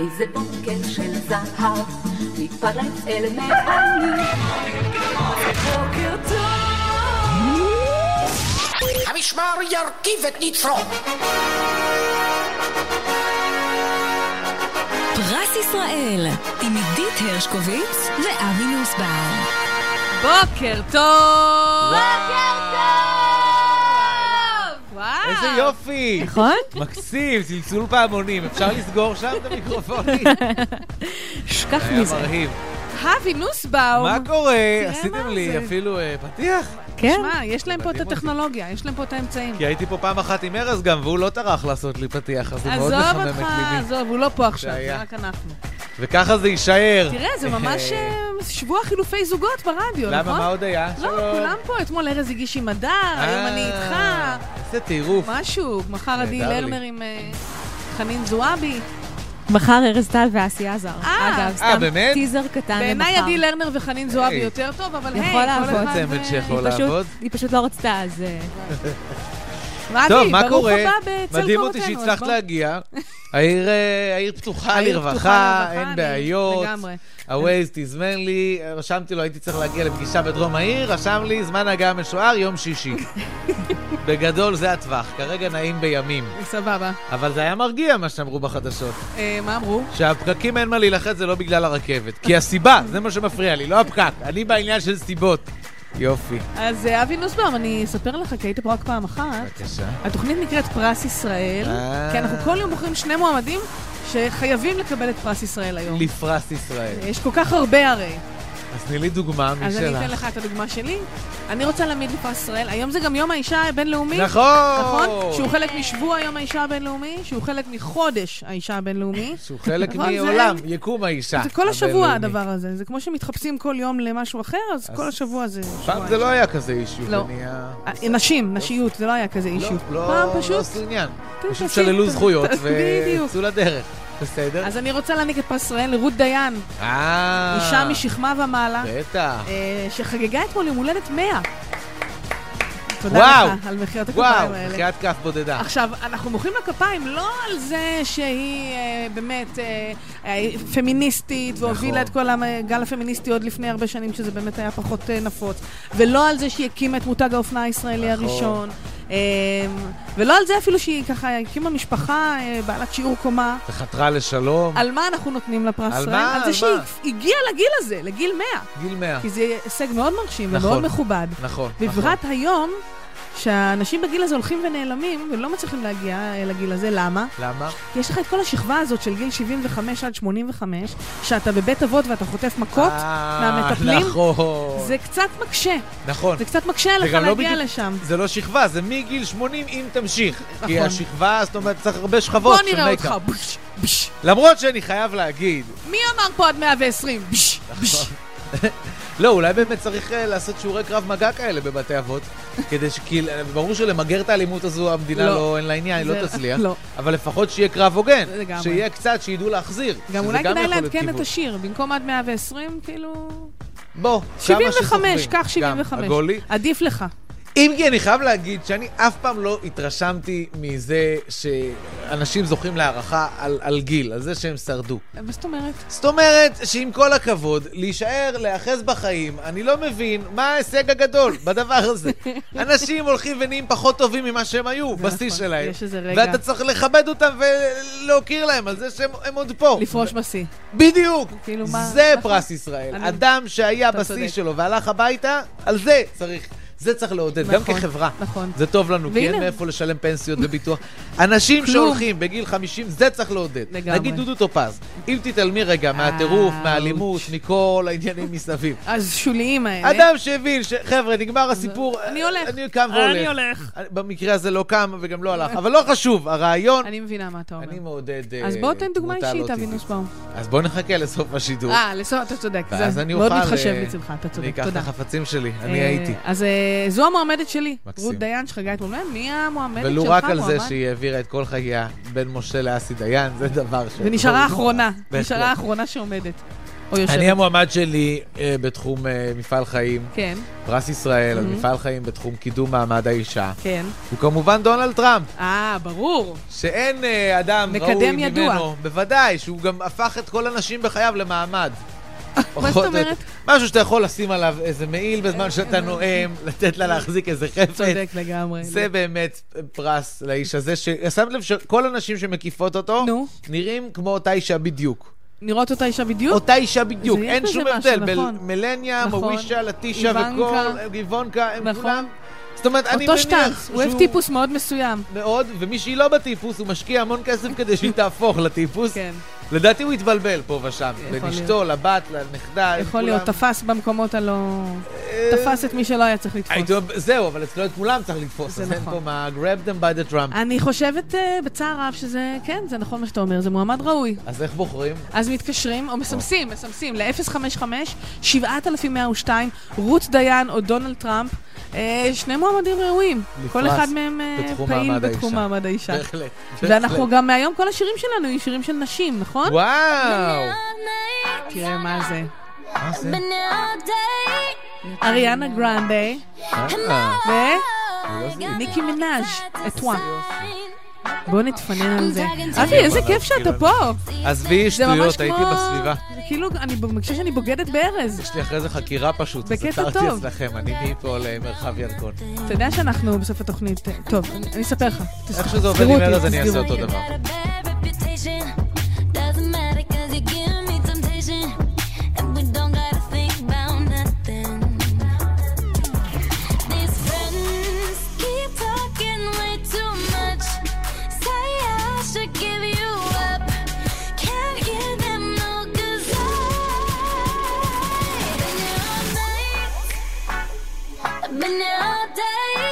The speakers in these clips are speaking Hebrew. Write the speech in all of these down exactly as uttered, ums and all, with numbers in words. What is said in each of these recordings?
זה בוקר של זהב, מתפרץ אל מעני. בוקר טוב. המשמר ירכיב את נצרו. פרס ישראל עם עידית הרשקוביץ ואבי נוסבאום. בוקר טוב. בוקר טוב. וואו. איזה יופי. נכון? מקסים, צלצול פעמונים. אפשר לסגור שם את המיקרופונים? שכח היה מזה. מרהיב. אבי נוסבאום. מה קורה? תראה עשיתם מה לי זה. אפילו אה, פתיח? כן. שמע, יש להם פה את מדהים אותי. הטכנולוגיה, יש להם פה את האמצעים. כי הייתי פה פעם אחת עם ארז גם, והוא לא טרח לעשות לי פתיח, אז הוא מאוד עזוב מחמם את אותך, ליבי. עזוב, הוא לא פה עכשיו, שהיה. זה רק אנחנו. וככה זה יישאר. תראה, זה ממש אה, שבוע חילופי זוגות ברדיו, נכון? למה, מה עוד היה? לא, כולם פה, אתמול ארז הגיש עם הדר, היום אני איתך. איזה טירוף. משהו, מחר עדי נהדר לי. לרנר עם אה, חנין זועבי. מחר ארז טל ואסי עזר. אה, אגב, אה, סתם באמת? טיזר קטן למחר. בעיניי עדי לרנר וחנין זועבי היי. יותר טוב, אבל היי, יכול כל לעבוד. אחד... צמד ו- שיכול היא פשוט- לעבוד. היא פשוט לא רצתה, אז... אה, אבי, טוב, מה ברוך קורה? הבא בצל מדהים אותי קורתנו, שהצלחת אז בוא. להגיע. העיר אה, העיר פתוחה העיר לרווחה, פתוחה לרווחה, אין אני- בעיות. לגמרי. הווייז תזמן לי, רשמתי לו, הייתי צריך להגיע לפגישה בדרום העיר, רשם לי, זמן הגעה משוער, יום שישי. בגדול זה הטווח, כרגע נעים בימים. סבבה. אבל זה היה מרגיע מה שאמרו בחדשות. אה, מה אמרו? שהפקקים אין מה להילחץ, זה לא בגלל הרכבת. כי הסיבה, זה מה שמפריע לי, לא הפקק. אני בעניין של סיבות. יופי. אז אה, אבי נוסבאום, אני אספר לך, כי היית פה רק פעם אחת. בבקשה. התוכנית נקראת פרס ישראל, אה. כי אנחנו כל יום בוחרים שני מועמדים שחייבים לקבל את פרס ישראל היום. לפרס ישראל. יש כל כך הרבה הרי. אז תני לי דוגמה משלך. אז אני אתן לך את הדוגמה שלי. אני רוצה להעמיד לפרס ישראל. היום זה גם יום האישה הבינלאומי. נכון! נכון? שהוא חלק משבוע יום האישה הבינלאומי, שהוא חלק מחודש האישה הבינלאומי. שהוא חלק נכון, זה- מעולם, יקום האישה. זה כל השבוע הבינלאומי. הדבר הזה. זה כמו שמתחפשים כל יום למשהו אחר, אז כל השבוע זה פעם שבוע זה לא האישה. היה כזה אישיו. לא. זה נהיה... אה, נשים, נשיות, זה לא היה כזה אישו. לא, פעם לא, פשוט. לא עשו עניין. פשוט פשוט עשית. שללו זכויות בדיוק. ויצאו לדרך. בסדר? אז אני רוצה להעניק את פרס ישראל לרות דיין, אה... אישה משכמה ומעלה, בטח. אה, שחגגה אתמול יום הולדת מאה. תודה וואו. לך על מחיאות הכפיים וואו, האלה. מחיית כף בודדה. עכשיו, אנחנו מוחאים לה כפיים לא על זה שהיא אה, באמת אה, אה, פמיניסטית והובילה נכון. את כל הגל הפמיניסטי עוד לפני הרבה שנים, שזה באמת היה פחות אה, נפוץ, ולא על זה שהיא הקימה את מותג האופנה הישראלי נכון. הראשון, אה, ולא על זה אפילו שהיא ככה הקימה משפחה אה, בעלת שיעור קומה. וחתרה לשלום. על מה אנחנו נותנים לה פרס על ישראל? מה? על על זה שהיא מה? הגיעה לגיל הזה, לגיל מאה. גיל מאה. כי זה הישג מאוד מרשים נכון. ומאוד מכובד. נכון, נכון. בפרט היום, שהאנשים בגיל הזה הולכים ונעלמים ולא מצליחים להגיע אה, לגיל הזה. למה? למה? כי יש לך את כל השכבה הזאת של גיל שבעים וחמש עד שמונים וחמש, שאתה בבית אבות ואתה חוטף מכות אה, מהמטפלים. נכון. זה קצת מקשה. נכון. זה קצת מקשה לך וגם לא להגיע בדיוק- לשם. זה לא שכבה, זה מגיל שמונים אם תמשיך. כי נכון. השכבה, זאת אומרת, צריך הרבה שכבות בוא של נראה אותך. מייקאפ. בש, בש. למרות שאני חייב להגיד, מי אמר פה עד מאה ועשרים? בש, בש. לא, אולי באמת צריך אה, לעשות שיעורי קרב מגע כאלה בבתי אבות, כדי שכאילו, ברור שלמגר את האלימות הזו המדינה לא. לא, אין לה עניין, היא זה- לא תצליח, לא. אבל לפחות שיהיה קרב הוגן, לגמרי. שיהיה קצת, שידעו להחזיר. גם שזה אולי כדאי יכול להיות לעדכן את כיוון. השיר. במקום עד מאה ועשרים, כאילו... בוא, שבעים כמה וחמש, שסוחבים. קח שבעים גם, וחמש. עגולי. עדיף לך. אם כי אני חייב להגיד שאני אף פעם לא התרשמתי מזה שאנשים זוכים להערכה על, על גיל, על זה שהם שרדו. מה זאת אומרת? זאת אומרת שעם כל הכבוד, להישאר, להיאחז בחיים, אני לא מבין מה ההישג הגדול בדבר הזה. אנשים הולכים ונהיים פחות טובים ממה שהם היו, בשיא נכון, שלהם. יש איזה רגע. ואתה צריך לכבד אותם ולהוקיר להם על זה שהם הם עוד פה. לפרוש בשיא. בדיוק. כאילו מה- זה נכון. פרס ישראל. אני- אדם שהיה אתה בשיא צודק. שלו והלך הביתה, על זה צריך. זה צריך לעודד, גם נכון, כחברה. נכון. זה טוב לנו, כי והנה. אין מאיפה לשלם פנסיות וביטוח. אנשים כלום. שהולכים בגיל חמישים, זה צריך לעודד. לגמרי. נגיד דודו טופז, אם תתעלמי רגע מהטירוף, אאוץ'. מהאלימות, מכל העניינים מסביב. אז שוליים האלה. אדם שהבין ש... חבר'ה, נגמר הסיפור. אני הולך. אני קם והולך. אני הולך. במקרה הזה לא קם וגם לא הלך. אבל לא חשוב, הרעיון... אני מבינה מה אתה אומר. אני מעודד... אז אה, בוא תן דוגמה תמותה אישית, לא אבי טבעית. נוסבאום. אז בוא נחכה לסוף השידור. אה, לסוף, אתה צודק. ואז זה אני מאוד אוכל... מתחשב אה, מצלך, אתה אני צודק. אקח את תודה. החפצים שלי, אה, אני הייתי. אז אה, זו המועמדת שלי, מקסים. רות דיין, שחגגה אתמול. מי המועמדת שלך? ולו רק על זה מועמד? שהיא העבירה את כל חייה בין משה לאסי דיין, זה דבר ש... ונשארה האחרונה. בהחלט. נשארה האחרונה שעומדת. או יושבת? אני המועמד שלי אה, בתחום אה, מפעל חיים. כן. פרס ישראל על מפעל חיים בתחום קידום מעמד האישה. כן. הוא כמובן דונלד טראמפ. אה, ברור. שאין אה, אדם ראוי מקדם ידוע. ממנו. בוודאי, שהוא גם הפך את כל הנשים בחייו למעמד. מה זאת אומרת? משהו שאתה יכול לשים עליו איזה מעיל בזמן שאתה נואם, לתת לה להחזיק איזה חפץ. צודק לגמרי. זה באמת פרס לאיש הזה, ששמת לב שכל הנשים שמקיפות אותו, נו. נראים כמו אותה אישה בדיוק. נראות אותה אישה בדיוק? אותה אישה בדיוק, זה יש אין בזה שום משהו, הבדל. נכון. מלניה, נכון. מווישה, לטישה איוונקה. וכל, גיוונקה, הם נכון. כולם. זאת אומרת, אני אותו מניח שטנץ, הוא אוהב שהוא טיפוס מאוד מסוים. מאוד, ומי שהיא לא בטיפוס, הוא משקיע המון כסף כדי שהיא תהפוך לטיפוס. כן. לדעתי הוא התבלבל פה ושם, יכול לאשתו, לבת, לנכדה. הם יכול להיות, כולם- תפס במקומות הלא... אה, תפס את מי שלא היה צריך לתפוס. הייתי אומר, זהו, אבל אצלו את כולם צריך לתפוס, זה אז אין נכון. פה מה, grab them by the trump. אני חושבת אה, בצער רב שזה, כן, זה נכון מה שאתה אומר, זה מועמד ראוי. אז איך בוחרים? אז מתקשרים, או מסמסים, מסמסים, ל-אפס חמש חמש שבעה אלפים מאה ושתיים, רות דיין או דונלד טראמפ, אה, שני מועמדים ראויים. כל אחד מהם אה, בתחום פעיל מעמד בתחום האישה. מעמד האישה. בהחלט. ואנחנו בהחלט. גם מהיום, כל השירים שלנו יהיו שירים של נשים, נכון? וואו! תראה מה זה. מה זה? אריאנה גרנדה אה, וניקי מנאז' אטווה. בואו נתפנן על זה. אבי, איזה כיף שאתה פה. עזבי זה ממש שטויות, הייתי כמו... בסביבה. כאילו, אני מרגישה שאני בוגדת בארז. יש לי אחרי זה חקירה פשוט, אז בקטע עצרתי טוב. אצלכם, אני מפה למרחב ירקון. אתה יודע שאנחנו בסוף התוכנית... טוב, אני אני אספר לך. איך שזה עובד תסגרו עם אותי, ארז, אני אעשה תסגרו. אותו דבר. Been there all day,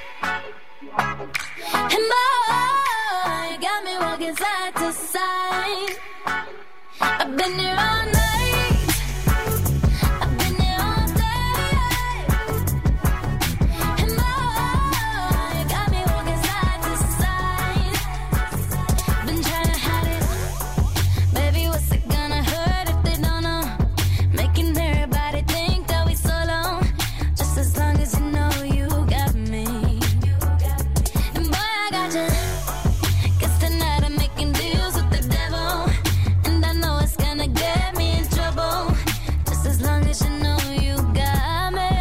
and boy, you got me walking side to side. I've been there all night, I've been there all day, and boy, you got me walking side to side. Been trying to hide it, baby, what's it gonna hurt if they don't know? Making everybody think that we so long. As long as you know you got me. And boy, I got you. Guess tonight I'm making deals with the devil. And I know it's gonna get me in trouble. Just as long as you know you got me.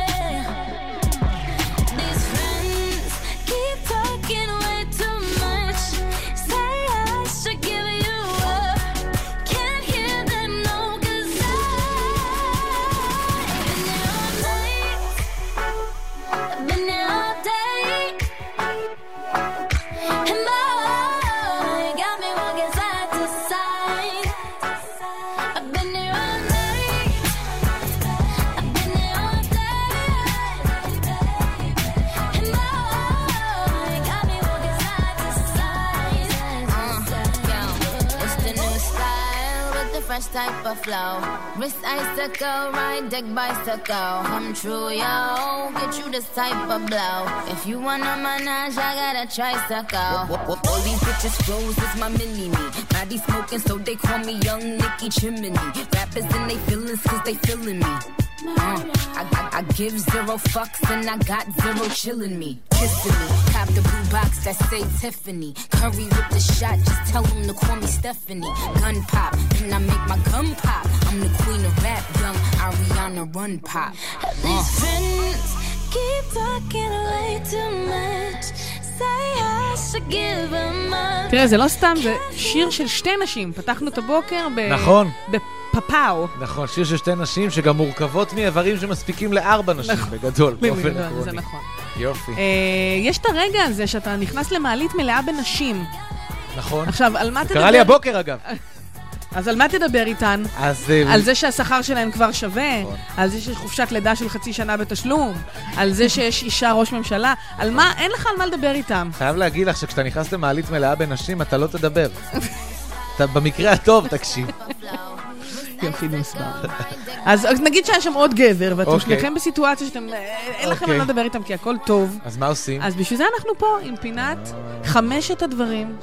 These friends keep talking way too much. Say I should give you up. Can't hear them, no, 'cause I've been there all night. I've been there all day, and boy, you got me walking side to side. I've been there all night, I've been there all day, and boy, you got me walking side to side. Uh, yo, it's the new style with the fresh type of flow. Wrist icicle, ride deck bicycle. Come true, yo. Get you this type of blow. If you wanna manage, I got a tricycle. All these bitches froze, it's my mini-me. Maddie smoking, so they call me Young Nicky Chimney. Rappers and they feelings, cause they feeling me. Uh, I, I, I give zero fucks and I got zero chillin' me. Kissing me, cop the blue box that say Tiffany. Curry with the shot, just tell them to call me Stephanie. Gun pop, and I make my gun pop. I'm the queen of rap, young Ariana Run Pop. These friends keep talking way too much. Say I should give them up. תראה, זה לא סתם, זה שיר של שתי נשים. פתחנו את הבוקר ב... נכון. בפאפאו. נכון, שיר של שתי נשים שגם מורכבות מאיברים שמספיקים לארבע נשים בגדול. באופן בגדול, עקרוני. זה נכון. יופי. אה, יש את הרגע הזה שאתה נכנס למעלית מלאה בנשים. נכון. עכשיו, על מה תדבר? קרה לי הבוקר אגב. אז על מה תדבר איתן? אז... על זה שהשכר שלהם כבר שווה, על זה שיש חופשת לידה של חצי שנה בתשלום, על זה שיש אישה ראש ממשלה, על מה, אין לך על מה לדבר איתם. חייב להגיד לך שכשאתה נכנס למעלית מלאה בנשים, אתה לא תדבר. אתה במקרה הטוב תקשיב. יופי נוסבר. אז נגיד שהיה שם עוד גבר, ואתם אוקיי. שניכם בסיטואציה שאתם, אין לכם על אוקיי. מה לדבר איתם כי הכל טוב. אז מה עושים? אז בשביל זה אנחנו פה עם פינת חמשת הדברים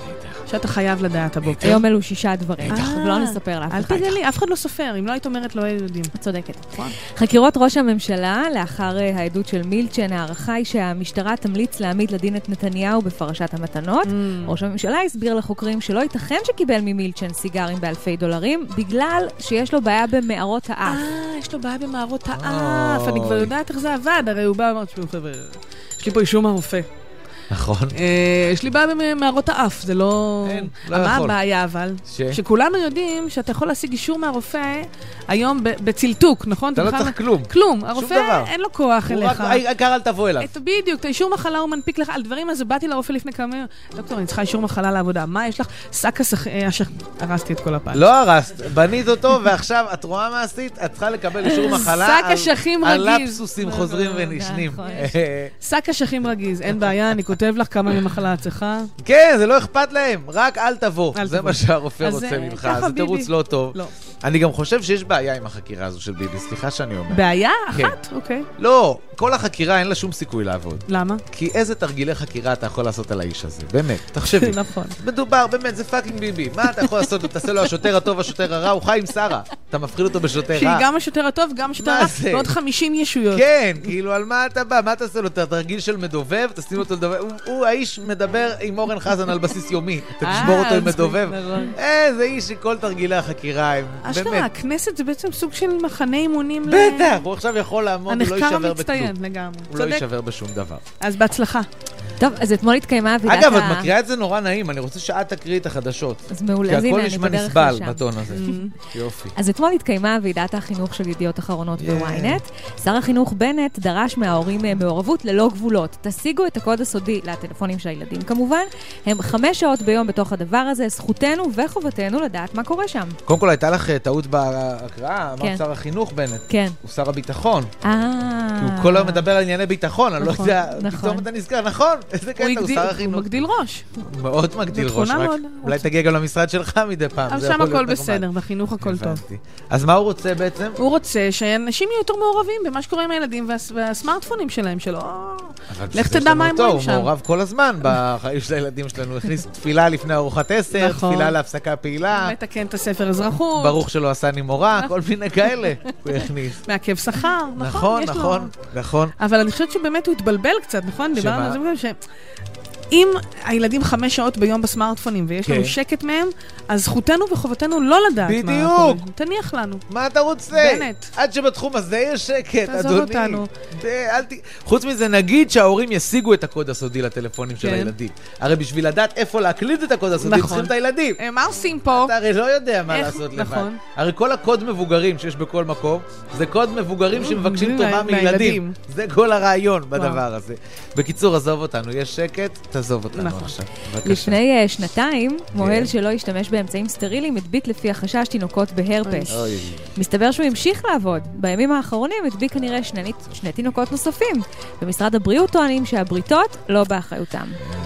שאתה חייב לדעת הבוקר. היום אלו שישה דברים, אה, ולא נספר לאף אל אחד. תגלי, אף אחד לא סופר, אם לא היית אומרת לא היו יודעים. את צודקת. חקירות ראש הממשלה, לאחר אה, העדות של מילצ'ן, הערכה היא שהמשטרה תמליץ להעמיד לדין את נתניהו בפרשת המתנות. ראש הממשלה הסביר לחוקרים שלא ייתכן שקיבל ממילצ'ן סיגרים באלפי דולרים, בגלל שיש לו בעיה במערות האף. אה, יש לו בעיה במערות האף, אני כבר יודעת איך זה עבד, הרי הוא בא, אמרת, חבר'ה, יש לי פה אישור מהרופא. נכון. יש לי בעיה במערות האף, זה לא... אין, לא מה יכול. הבעיה אבל? ש? שכולנו יודעים שאתה יכול להשיג אישור מהרופא היום ב- בצלטוק, נכון? אתה לא בכלל- צריך כלום. כלום, דבר. הרופא אין לו כוח הוא אליך. רק, העיקר אל תבוא אליו. את בדיוק, את האישור מחלה הוא מנפיק לך על דברים, אז באתי לרופא לפני כמה ימים, דוקטור, אני צריכה אישור מחלה לעבודה, מה יש לך? שק הסך... הרסתי את כל הפעם. לא הרסת, בנית אותו, ועכשיו את רואה מה עשית? את צריכה לקבל אישור מחלה שק על- אשכים על רגיז. לפסוסים חוזרים ונשנים. נכון. שק אשכים רגיז, אין בעיה, אני כותב לך כמה ממחלה את צריכה. כן, זה לא אכפת להם, רק אל תבוא. אל זה תבוא. מה שהרופא אז, רוצה אה, ממך, ככה זה ביבי. תירוץ לא טוב. לא. אני גם חושב שיש בעיה עם החקירה הזו של ביבי, סליחה שאני אומר. בעיה? כן. אחת? אוקיי. לא, כל החקירה אין לה שום סיכוי לעבוד. למה? כי איזה תרגילי חקירה אתה יכול לעשות על האיש הזה? באמת, תחשבי. נכון. מדובר, באמת, זה פאקינג ביבי. מה אתה יכול לעשות? תעשה לו השוטר הטוב, השוטר הרע, הוא חי עם שרה. אתה מפחיד אותו בשוטר שהיא רע. גם השוטר הטוב, גם השוטר מה הרע, זה? ועוד חמישים ישויות. כן, כאילו, על מה אתה בא? מה תעשה לו? את התרגיל של מדובב? תשים אותו לדובב? הוא- הוא האיש מדבר עם אורן חזן על בסיס יומי. אתה תשבור אותו עם אה, מדובב. נכון. איזה איש שכל תרגילי החקירה הם, אשכרה, באמת. הכנסת זה בעצם סוג של מחנה אימונים. ל- בטח, הוא עכשיו יכול לעמוד, הוא לא הנחקר יישבר המצטיין בכלום. לגמרי. הוא לא צודק. יישבר בשום דבר. אז בהצלחה. טוב, אז אתמול התקיימה ועידת אגב, ה... את מקריאה את זה נורא נעים, אני רוצה שאת תקריא את החדשות. אז מעולה, כי אז הכל הנה, אני נשמע בדרך נסבל לשם. בטון הזה. יופי. אז אתמול התקיימה ועידת החינוך של ידיעות אחרונות Yeah. בוויינט. שר החינוך בנט דרש מההורים אה, מעורבות ללא גבולות. תשיגו את הקוד הסודי לטלפונים של הילדים כמובן. הם חמש שעות ביום בתוך הדבר הזה. זכותנו וחובתנו לדעת מה קורה שם. קודם כל, הייתה לך טעות בהקראה, כן. אמרת שר החינוך בנט. כן. הוא שר הביטחון. אה... כי הוא כל היום מדבר על ענייני ביטחון, אני לא נכון, יודע, נכון. פתאום אתה נזכר, נכון, איזה הוא קטע, הוא הגדיל- שר הוא החינוך. מגדיל ראש. מאוד מגדיל זו ראש, תכונה רק מאוד- אולי תגיע גם למשרד שלך מדי פעם. אבל זה שם יכול הכל להיות נחמד. בסדר, בחינוך הכל טוב. הבנתי. אז מה הוא רוצה בעצם? הוא רוצה שאנשים יהיו יותר מעורבים במה שקורה עם הילדים והס- והסמארטפונים שלהם, שלא... אבל לך בשביל תדע יש מה לנו הם אותו, רואים הוא שם. מעורב כל הזמן בחיים של הילדים שלנו. הוא הכניס תפילה לפני ארוחת עשר, נכון. תפילה להפסקה פעילה, מתקן את הספר אזרחות. ברוך שלא עשה נימורה, כל מיני כאלה הוא הכניס. מעכב שכר, נכון? נכון, יש לו- נכון, נכון. אבל אני חושבת שבאמת הוא התבלבל קצת, נכון? שמה? דיברנו על זה, ש... אם הילדים חמש שעות ביום בסמארטפונים ויש כן. לנו שקט מהם, אז זכותנו וחובתנו לא לדעת מה בדיוק. קורה. תניח לנו. מה אתה רוצה? בנט. עד שבתחום הזה יש שקט, תעזוב אדוני. אותנו. די, אל ת... חוץ מזה, נגיד שההורים ישיגו את הקוד הסודי לטלפונים של כן. הילדים. הרי בשביל לדעת איפה להקליד את הקוד הסודי, נכון. צריכים את הילדים. אה, מה עושים פה? אתה הרי לא יודע מה איך- לעשות לבד. נכון. הרי כל הקוד מבוגרים שיש בכל מקום, זה קוד מבוגרים שמבקשים מבוגרים טובה מה- מילדים. מהילדים. זה כל הרעיון בדבר הזה. בקיצור, עזוב אותנו, יש שקט, תעזוב אותנו נכון. עכשיו. בבקשה. לפני uh, שנתיים, מוהל כן. שלא השתמש באמצעים סטרילים הדביק לפי החשש תינוקות בהרפס. אוי. מסתבר שהוא המשיך לעבוד. בימים האחרונים הדביק כנראה שני, שני תינוקות נוספים. במשרד הבריאות טוענים שהבריתות לא באחריותם.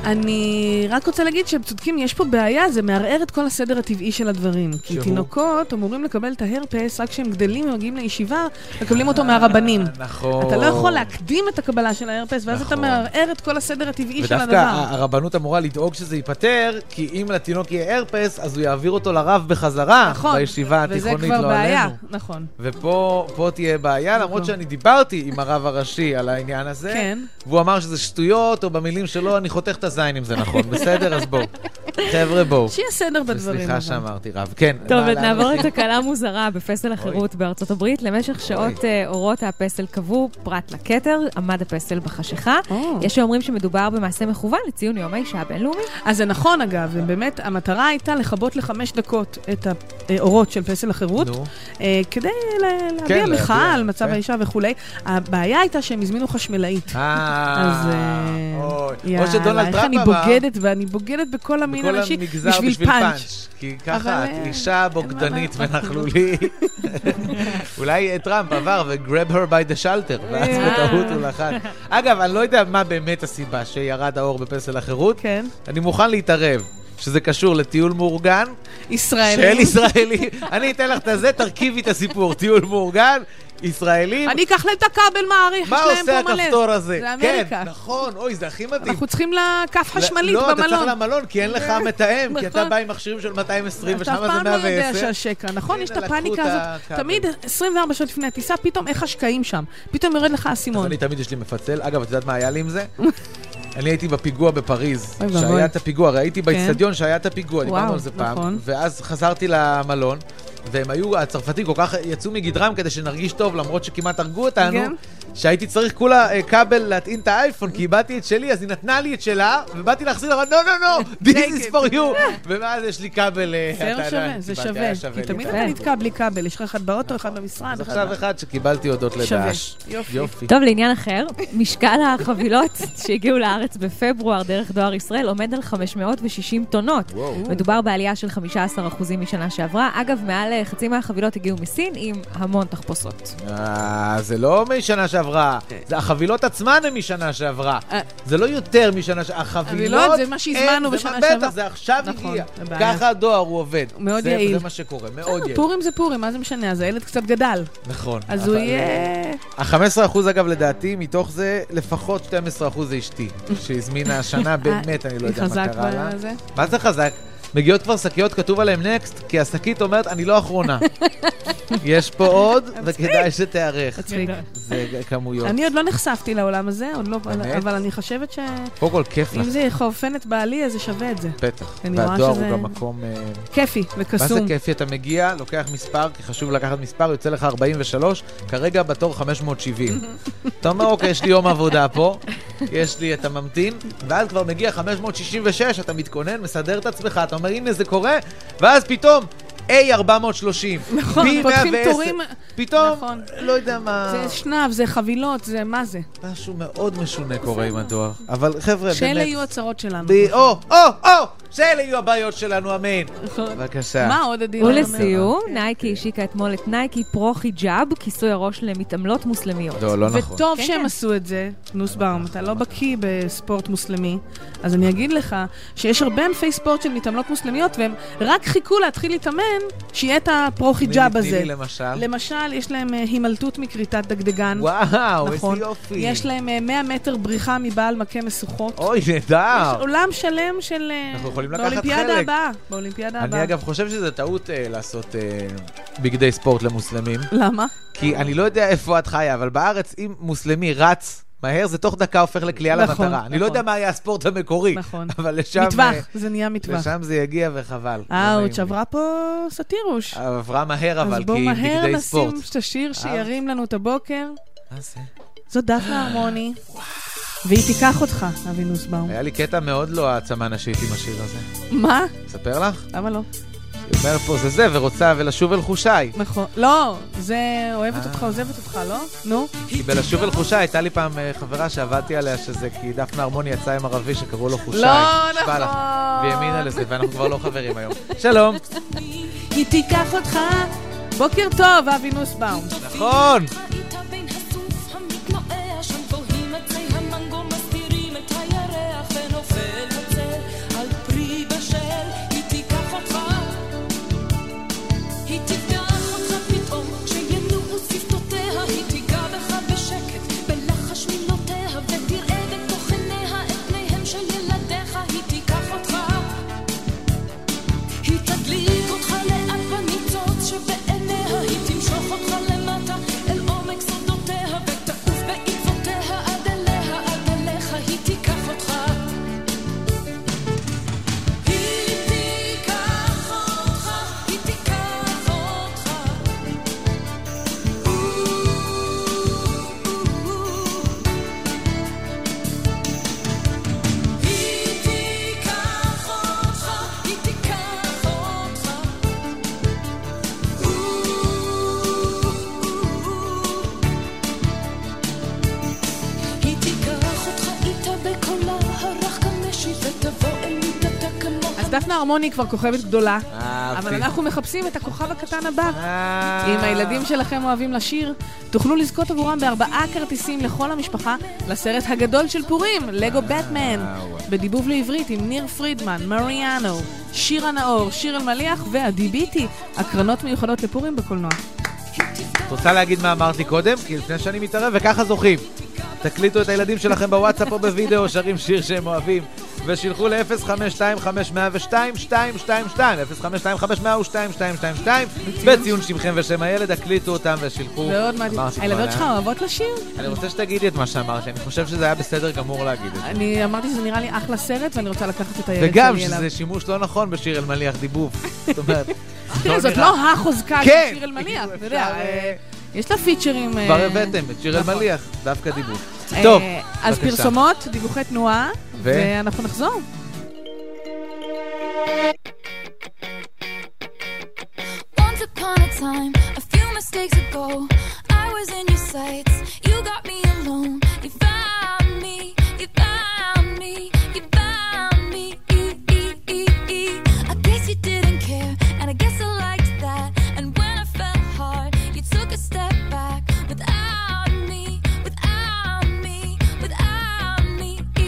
אני רק רוצה להגיד שהם צודקים, יש פה בעיה, זה מערער את כל הסדר הטבעי של הדברים. כי שהוא? תינוקות אמורים לקבל את ההרפס רק כשהם גדלים ומגיעים לישיבה, מקבלים אותו מהרבנים. נכון. אתה לא יכול להקדים את הקבלה של ההרפס, ואז אתה נכון. מערער את כל הסדר הטבעי של ודווקא הדבר. הרבנות אמורה לדאוג שזה ייפטר, כי אם לתינוק יהיה הרפס, אז הוא יעביר אותו לרב בחזרה, נכון, בישיבה וזה התיכונית, כבר לא בעיה, עלינו. נכון. ופה פה תהיה בעיה, למרות נכון. שאני דיברתי עם הרב הראשי על העניין הזה, כן. והוא אמר שזה שטויות, או במילים שלו, אני חותך את הזין אם זה נכון. בסדר? אז בואו. חבר'ה, בואו. שיהיה סדר בדברים. סליחה אבל. שאמרתי רב. כן. טוב, מה, לאן נעבור הולכים? לתקלה מוזרה בפסל החירות בארצות הברית. למשך שעות אה, אורות הפסל קבעו פרט לכתר, עמד הפסל בחשיכה. או. יש שאומרים שמדובר במעשה מכוון לציון יום האישה הבינלאומי. אז זה נכון אגב, ובאמת המטרה הייתה לכבות לחמש דקות את האורות של פסל החירות, נו. אה, כדי ל- להביע להביע, מחאה על מצב כן. האישה וכולי. הבעיה הייתה שהם הזמינו חשמלאית. אה, אז אוי. או שדונלד איך טראמפ אני אמר, בוגדת, ואני בוגדת בכל המין בכל הנשי המגזר בשביל פאנץ'. כי אבל, ככה, את אה, אישה אין בוגדנית מה לעשות. ונכלולית. אולי טראמפ עבר ו-grab her by the shelter, ואז בטעות הוא לחץ. אגב, אני לא יודע מה באמת הסיבה שירד האור בפסל החירות. כן. אני מוכן להתערב שזה קשור לטיול מאורגן ישראלי. של ישראלי. אני אתן לך את הזה, תרכיבי את הסיפור. טיול מאורגן, ישראלים. אני אקח להם את הכבל מעריך, מה יש להם עושה פה מלא. הכפתור הזה? זה אמריקה. כן, נכון, אוי, זה הכי מדהים. אנחנו צריכים לכף חשמלית לא, במלון. אתה צריך למלון, כי אין לך מתאם, כי אתה נכון. בא עם מכשירים של מאתיים ועשרים, ושם אתה זה אף פעם לא מאה יודע ועשר. שהשקע, נכון? יש את הנה, לקחו הפאניקה את הזאת. הכבל. תמיד עשרים וארבע שעות לפני הטיסה, פתאום איך השקעים שם. פתאום יורד לך אז האסימון. אני תמיד יש לי מפצל. אגב, את יודעת מה היה לי עם זה? אני הייתי בפיגוע בפריז, אוי ואבוי. שהיה את הפיגוע, ראיתי באצטדיון שהיה את הפיגוע, דיברנו וואו, על זה פעם, נכון. ואז חזרתי למלון, והם היו, הצרפתים כל כך יצאו מגדרם כדי שנרגיש טוב, למרות שכמעט הרגו אותנו, כן. שהייתי צריך כולה אה, כבל להטעין את האייפון, כי איבדתי את שלי, אז היא נתנה לי את שלה, ובאתי להחזיר לה, no, no, no, this is for you, ומאז יש לי כבל, אה, זה אתה- שווה, זה קיבלתי, שווה. היה כי לי תמיד את אתה ה- נתקע בלי כבל, יש לך אחד באוטו, אחד במשרד. אז אחד עכשיו ב- אחד שקיבלתי הודות שווה. לדש. יופי. יופי. טוב, לעניין אחר, משקל החבילות שהגיעו לארץ בפברואר דרך דואר ישראל עומד על חמש מאות ושישים טונות. וואו. מדובר בעלייה של חמישה עשר אחוזים משנה שעברה. אגב, מעל חצי מהחבילות הגיעו מסין עם המון תחפושות. אה, זה לא משנה שעברה, זה החבילות עצמן הן משנה שעברה. זה לא יותר משנה שעברה, החבילות... החבילות זה מה שהזמנו הם, בשנה זה- שעברה. בטח, זה עכשיו נכון, הגיע. זה בעיה. ככה הדואר הוא עובד. מאוד זה- יעיל. זה מה שקורה, מאוד יעיל. פורים זה פורים, מה זה משנה? אז הילד קצת גדל. נכון. אז הוא אבל- יהיה... ה-חמישה עשר אחוז אגב לדעתי, מתוך זה לפחות שנים עשר אחוז זה אשתי, שהזמינה השנה, באמת אני לא יודע מה היא קרה לה. חזק בזה? מה זה חזק? מגיעות כבר שקיות, כתוב עליהן נקסט, כי השקית אומרת, אני לא אחרונה. יש פה עוד, וכדאי שתארך. מצחיק. זה כמויות. אני עוד לא נחשפתי לעולם הזה, עוד לא, באמת? אבל אני חושבת שאם קודם כל, כיף לך. זה יחרפן את בעלי, אז זה שווה את זה. בטח. אני רואה והדואר שזה- הוא גם מקום... אה, כיפי מה זה וקסום. כיפי? אתה מגיע, לוקח מספר, כי חשוב לקחת מספר, יוצא לך ארבעים ושלוש, כרגע בתור חמש מאות שבעים. אתה אומר, אוקיי, יש לי יום עבודה פה, יש לי, אתה ממתין, ואז כבר מגיע חמש מאות שישים ושש, אתה מתכונן, מסדר את עצמך, אתה אומר, הנה זה קורה, ואז פתאום, איי ארבע מאות שלושים, נכון, בי פותחים מאה ועשר, תורים. פתאום, נכון. לא יודע מה, זה שנב, זה חבילות, זה מה זה? משהו מאוד משונה קורה עם הדואר. אבל חבר'ה, שאלה באמת, יהיו הצרות שלנו. ב- או, או, או, שאלה יהיו הבעיות שלנו, אמן. בבקשה. מה עוד עדי? ולסיום, נייקי השיקה אתמול את נייקי פרו חיג'אב, כיסוי הראש למתעמלות מוסלמיות. לא, לא נכון. וטוב כן, שהם כן. עשו את זה, נוסבאום, אתה לא בקיא בספורט מוסלמי, אז אני אגיד לך שיש הרבה ענפי ספורט של מתעמלות מוסלמיות, והם רק חיכו להתחיל להתאמן, שיהיה את הפרו חיג'אב תני לי הזה. למשל. למשל, יש להם אה, הימלטות מכריתת דגדגן. וואו, איזה נכון. יופי. יש להם אה, מאה מטר בריחה מבעל מכה משוכות. אוי, יש נהדר. עולם שלם של... אה, אנחנו יכולים לקחת באולימפיאדה חלק. הבאה. באולימפיאדה הבאה. אני אגב חושב שזה טעות אה, לעשות אה, בגדי ספורט למוסלמים, למה? כי אני לא יודע איפה את חיה, אבל בארץ אם מוסלמי רץ מהר, זה תוך דקה הופך לקליעה נכון, למטרה. אני לא נכון. יודע מה היה הספורט המקורי, נכון. אבל לשם, מטווח, אה, זה נהיה מטווח. לשם זה יגיע וחבל. לא אאוץ', נעים לי. עברה פה סטירוש. עברה מהר אבל, אז בואו כי מהר בגדי נשים ספורט. את השיר שירים לנו את הבוקר. מה זה? זאת דפנה הרמוני. והיא תיקח אותך, אבי נוסבאום. היה לי קטע מאוד לא העצמה נשית עם השיר הזה. מה? אספר לך? למה לא? היא אומרת פה, זה זה, ורוצה ולשוב אל חושיי. נכון. לא, זה אוהבת אה. אותך, עוזבת אותך, לא? נו? כי בלשוב אל חושיי הייתה לי פעם אה, חברה שעבדתי עליה שזה כי דפנה הרמוני יצאה עם ערבי שקראו לו חושיי. לא נשבע לך. נכון. והיא האמינה לזה, ואנחנו כבר לא חברים היום. שלום. היא תיקח אותך. בוקר טוב, אבי נוסבאום. נכון. ראית בין הסוף המתנועע שם גבוהים עצי המנגו מסתירים את הירח ונופל הצל על פרי בשל היא תיקח אותך היא תיקח אותך פתאום כשינועו שפתותיה היא תיגע בך בשקט בלחש מילותיה ותראה בתוך עיניה את פניהם של ילדיך היא תיקח אותך היא תדליק אותך לאט בניצוץ שבעיניה היא תמשוך אותך למטה אל עומק סודותיה ותעוף בעקבותיה עד אליה עד אליך היא תיקח אותך היא תיקח אותך היא תיקח אותך היא תיקח אותך היא תיקח אותך היא תיקח אותך איתה בקולה הרך כמשי ותבוא אל מיטתה כמו אז דפנה הרמוני כבר כוכבת גדולה, אהבתי. אבל אנחנו מחפשים את הכוכב הקטן הבא. אה. אם הילדים שלכם אוהבים לשיר, תוכלו לזכות עבורם בארבעה כרטיסים לכל המשפחה לסרט הגדול של פורים, לגו בטמן, בדיבוב לעברית עם ניר פרידמן, מריאנו, שירה נאור, שיר אלמליח ועדי ביטי, הקרנות מיוחדות לפורים בקולנוע. היא את רוצה להגיד מה אמרת לי קודם? כי לפני שאני מתערב, וככה זוכים. תקליטו את הילדים שלכם בוואטסאפ או בווידאו, שרים שיר שהם אוהבים, ושילחו ל-אפס חמש שתיים חמש אפס אפס שתיים שתיים שתיים שתיים, אפס חמש שתיים חמש אפס אפס שתיים שתיים שתיים שתיים, בציון שמכם ושם הילד, תקליטו אותם ושילחו. ועוד מעט, הילדות שלך אוהבות לשיר? אני רוצה שתגידי את מה שאמרת, אני חושב שזה היה בסדר גמור להגיד את זה. אני אמרתי שזה נראה לי אחלה סרט, ואני רוצה לקחת את הילד וגם שלי אליו. שזה שימוש לא נכון בשיר אלמליח דיבוב. זאת אומרת, תראה, זאת לא החוזקה של כן, שיר אלמליח, אתה אפשר, יודע, אה, יש לה פיצ'רים... כבר אה, הבאתם את שיר נכון. אלמליח, דווקא דיבוב. אה, טוב, אז בבקשה. פרסומות, דיווחי תנועה, ו- ואנחנו נחזור. Once upon a time, a few mistakes ago, I was in your sights. You got me alone. You found me. You found me. You found me. I guess you didn't care, and I guess I liked that. And when I fell hard, you took a step back without me, without me, without me.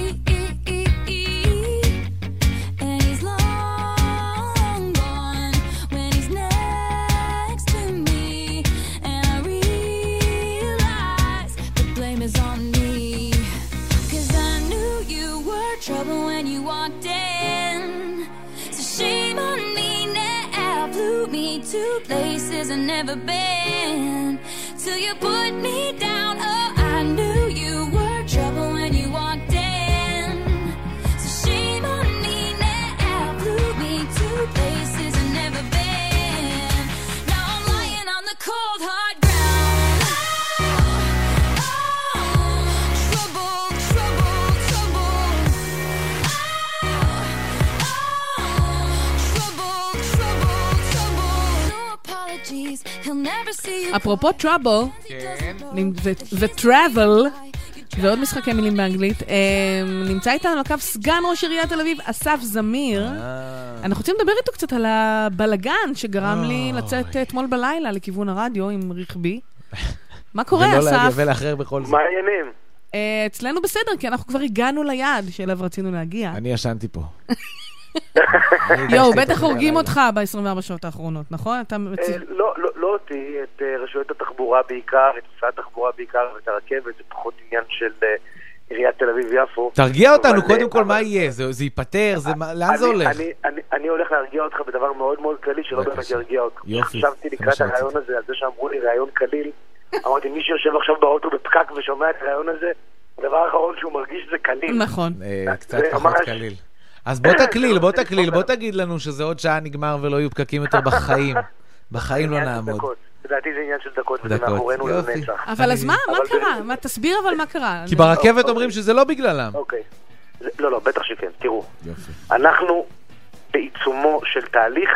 And he's long gone when he's next to me, and I realize the blame is on me. 'Cause I knew you were trouble when you walked in, so shame on me now. Flew me to places I've never been, till you put me down. Oh, I knew you were trouble when you walked in, so shame on me now. Flew me to places I've never been. Now I'm lying on the cold hard ground. Oh, trouble, trouble, trouble. Trouble, trouble, trouble. No apologies, he'll never see you. אפרופו טראבל, וטראבל, ועוד משחקי מילים באנגלית, נמצא איתנו על הקו סגן ראש עיריית תל אביב, אסף זמיר. אנחנו רוצים לדבר איתו קצת על הבלגן שגרם לי לצאת אתמול בלילה לכיוון הרדיו עם רכבי. מה קורה, אסף? ולאחר בכל זאת. מה העניינים? אה, אצלנו בסדר, כי אנחנו כבר הגענו ליעד שאליו רצינו להגיע. אני ישנתי פה. יואו, בטח הורגים אותך ב-עשרים וארבע שעות האחרונות, נכון? אתה אה, מציע... לא, לא, לא אותי, את אה, רשויות התחבורה בעיקר, את משרד התחבורה בעיקר ואת הרכבת, זה פחות עניין של אה, עיריית תל אביב-יפו. תרגיע אותנו, אבל, קודם אה, כל, אבל- מה יהיה? זה זה ייפטר? זה מה- לאן אני- זה הולך? אני, אני, אני הולך להרגיע אותך בדבר מאוד מאוד כללי, שלא בבקשה. באמת ירגיע אותך. יופי, חשבתי זה מה לקראת שרציתי. הרעיון הזה, על זה שאמרו לי רעיון קליל, אמרתי, מי שיושב עכשיו באוטו בפקק ושומע את הרעיון הזה, הדבר האחרון שהוא מרגיש זה קליל. נכון. אה, קצת זה פחות ממש- קליל. אז בוא תקליל, בוא תקליל, בוא תגיד לנו שזה עוד שעה נגמר ולא יהיו פקקים יותר בחיים. בחיים לא עניין של נעמוד. דקות. לדעתי זה עניין של דקות, וזה דקות. מאחורינו יופי. לנצח. אבל אז מה? מה אבל קרה? זה- מה, תסביר אבל מה קרה. כי ברכבת אומרים שזה לא בגללם. אוקיי. זה- לא, לא, בטח שכן. תראו, יופי. אנחנו בעיצומו של תהליך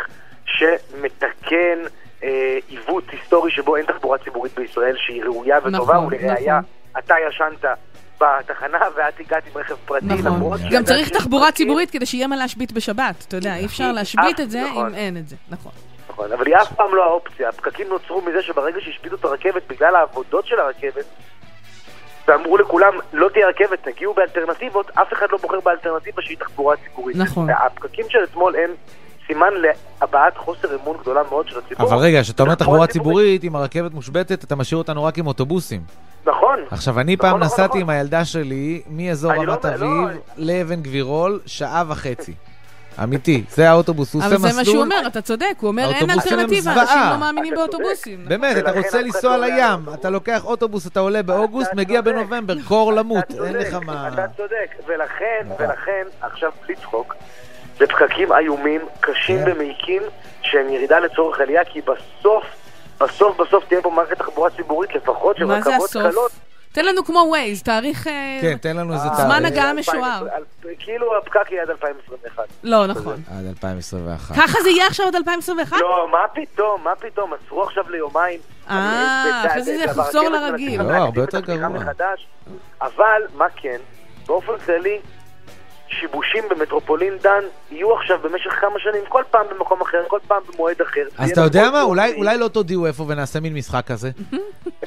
שמתקן אה, עיוות היסטורי שבו אין תחבורה ציבורית בישראל שהיא ראויה וטובה, נכון, ולראיה, נכון. אתה ישנת בתחנה ואת הגעת עם רכב פרטי. נכון. למרות גם שידעת צריך שיש תחבורה פרקים. ציבורית כדי שיהיה מה להשבית בשבת. אתה יודע, אי אפשר להשבית את זה נכון. אם אין את זה. נכון. נכון, אבל היא אף פעם לא האופציה. הפקקים נוצרו מזה שברגע שהשביתו את הרכבת בגלל העבודות של הרכבת, ואמרו לכולם, לא תהיה רכבת, תגיעו באלטרנטיבות, אף אחד לא בוחר באלטרנטיבה שהיא תחבורה ציבורית. נכון. הפקקים של אתמול הם סימן להבעת חוסר אמון גדולה מאוד של הציבור. אבל רגע, כשאתה אומר תחבורה תחבורה ציבורית, אם הרכבת מושבתת, אתה משאיר אותנו רק עם אוטובוסים. נכון. עכשיו, אני נכון, פעם נכון, נסעתי נכון. עם הילדה שלי מאזור אני לא רמת אומר, לא, אביב אני- לאבן גבירול, שעה וחצי. אמיתי, זה האוטובוס, הוא עושה אבל מסלול. זה מה שהוא אומר, אתה צודק. הוא אומר אין האוטובוסים הם אלטרנטיבה, זוועה. אנשים לא מאמינים אתה צודק. באוטובוסים. באמת, אתה ולכן רוצה אף אחד לנסוע לא עולה על לים, אוטובוס. אתה לוקח אוטובוס, אתה עולה באוגוסט, אתה מגיע צודק. בנובמבר, קור למות, אתה אין צודק, לך מה... אתה צודק, ולכן, ולכן, עכשיו בלי צחוק, זה פקקים איומים, קשים כן. ומעיקים, שהם ירידה לצורך עלייה, כי בסוף, בסוף, בסוף תהיה פה מערכת תחבורה ציבורית, לפחות של מה זה רכבות הסוף? קלות. תן לנו כמו ווייז, תאריך... אה, כן, תן לנו איזה זמן תאריך. הגעה אלפיים משוער. עשרים, כאילו הפקק יהיה עד אלפיים עשרים ואחת. לא, נכון. עד אלפיים עשרים ואחת. ככה זה יהיה עכשיו עד אלפיים עשרים ואחת? לא, מה פתאום, מה פתאום, עצרו עכשיו ליומיים. אה, אחרי זה זה יחזור לרגיל. לא, הרבה יותר גרוע. מחדש. אבל, מה כן, באופן כללי, שיבושים במטרופולין דן יהיו עכשיו במשך כמה שנים, כל פעם במקום אחר, כל פעם במועד אחר. אז זה אתה יהיה יודע נכון מה? מאוד. אולי אולי לא תודיעו איפה ונעשה מין משחק כזה.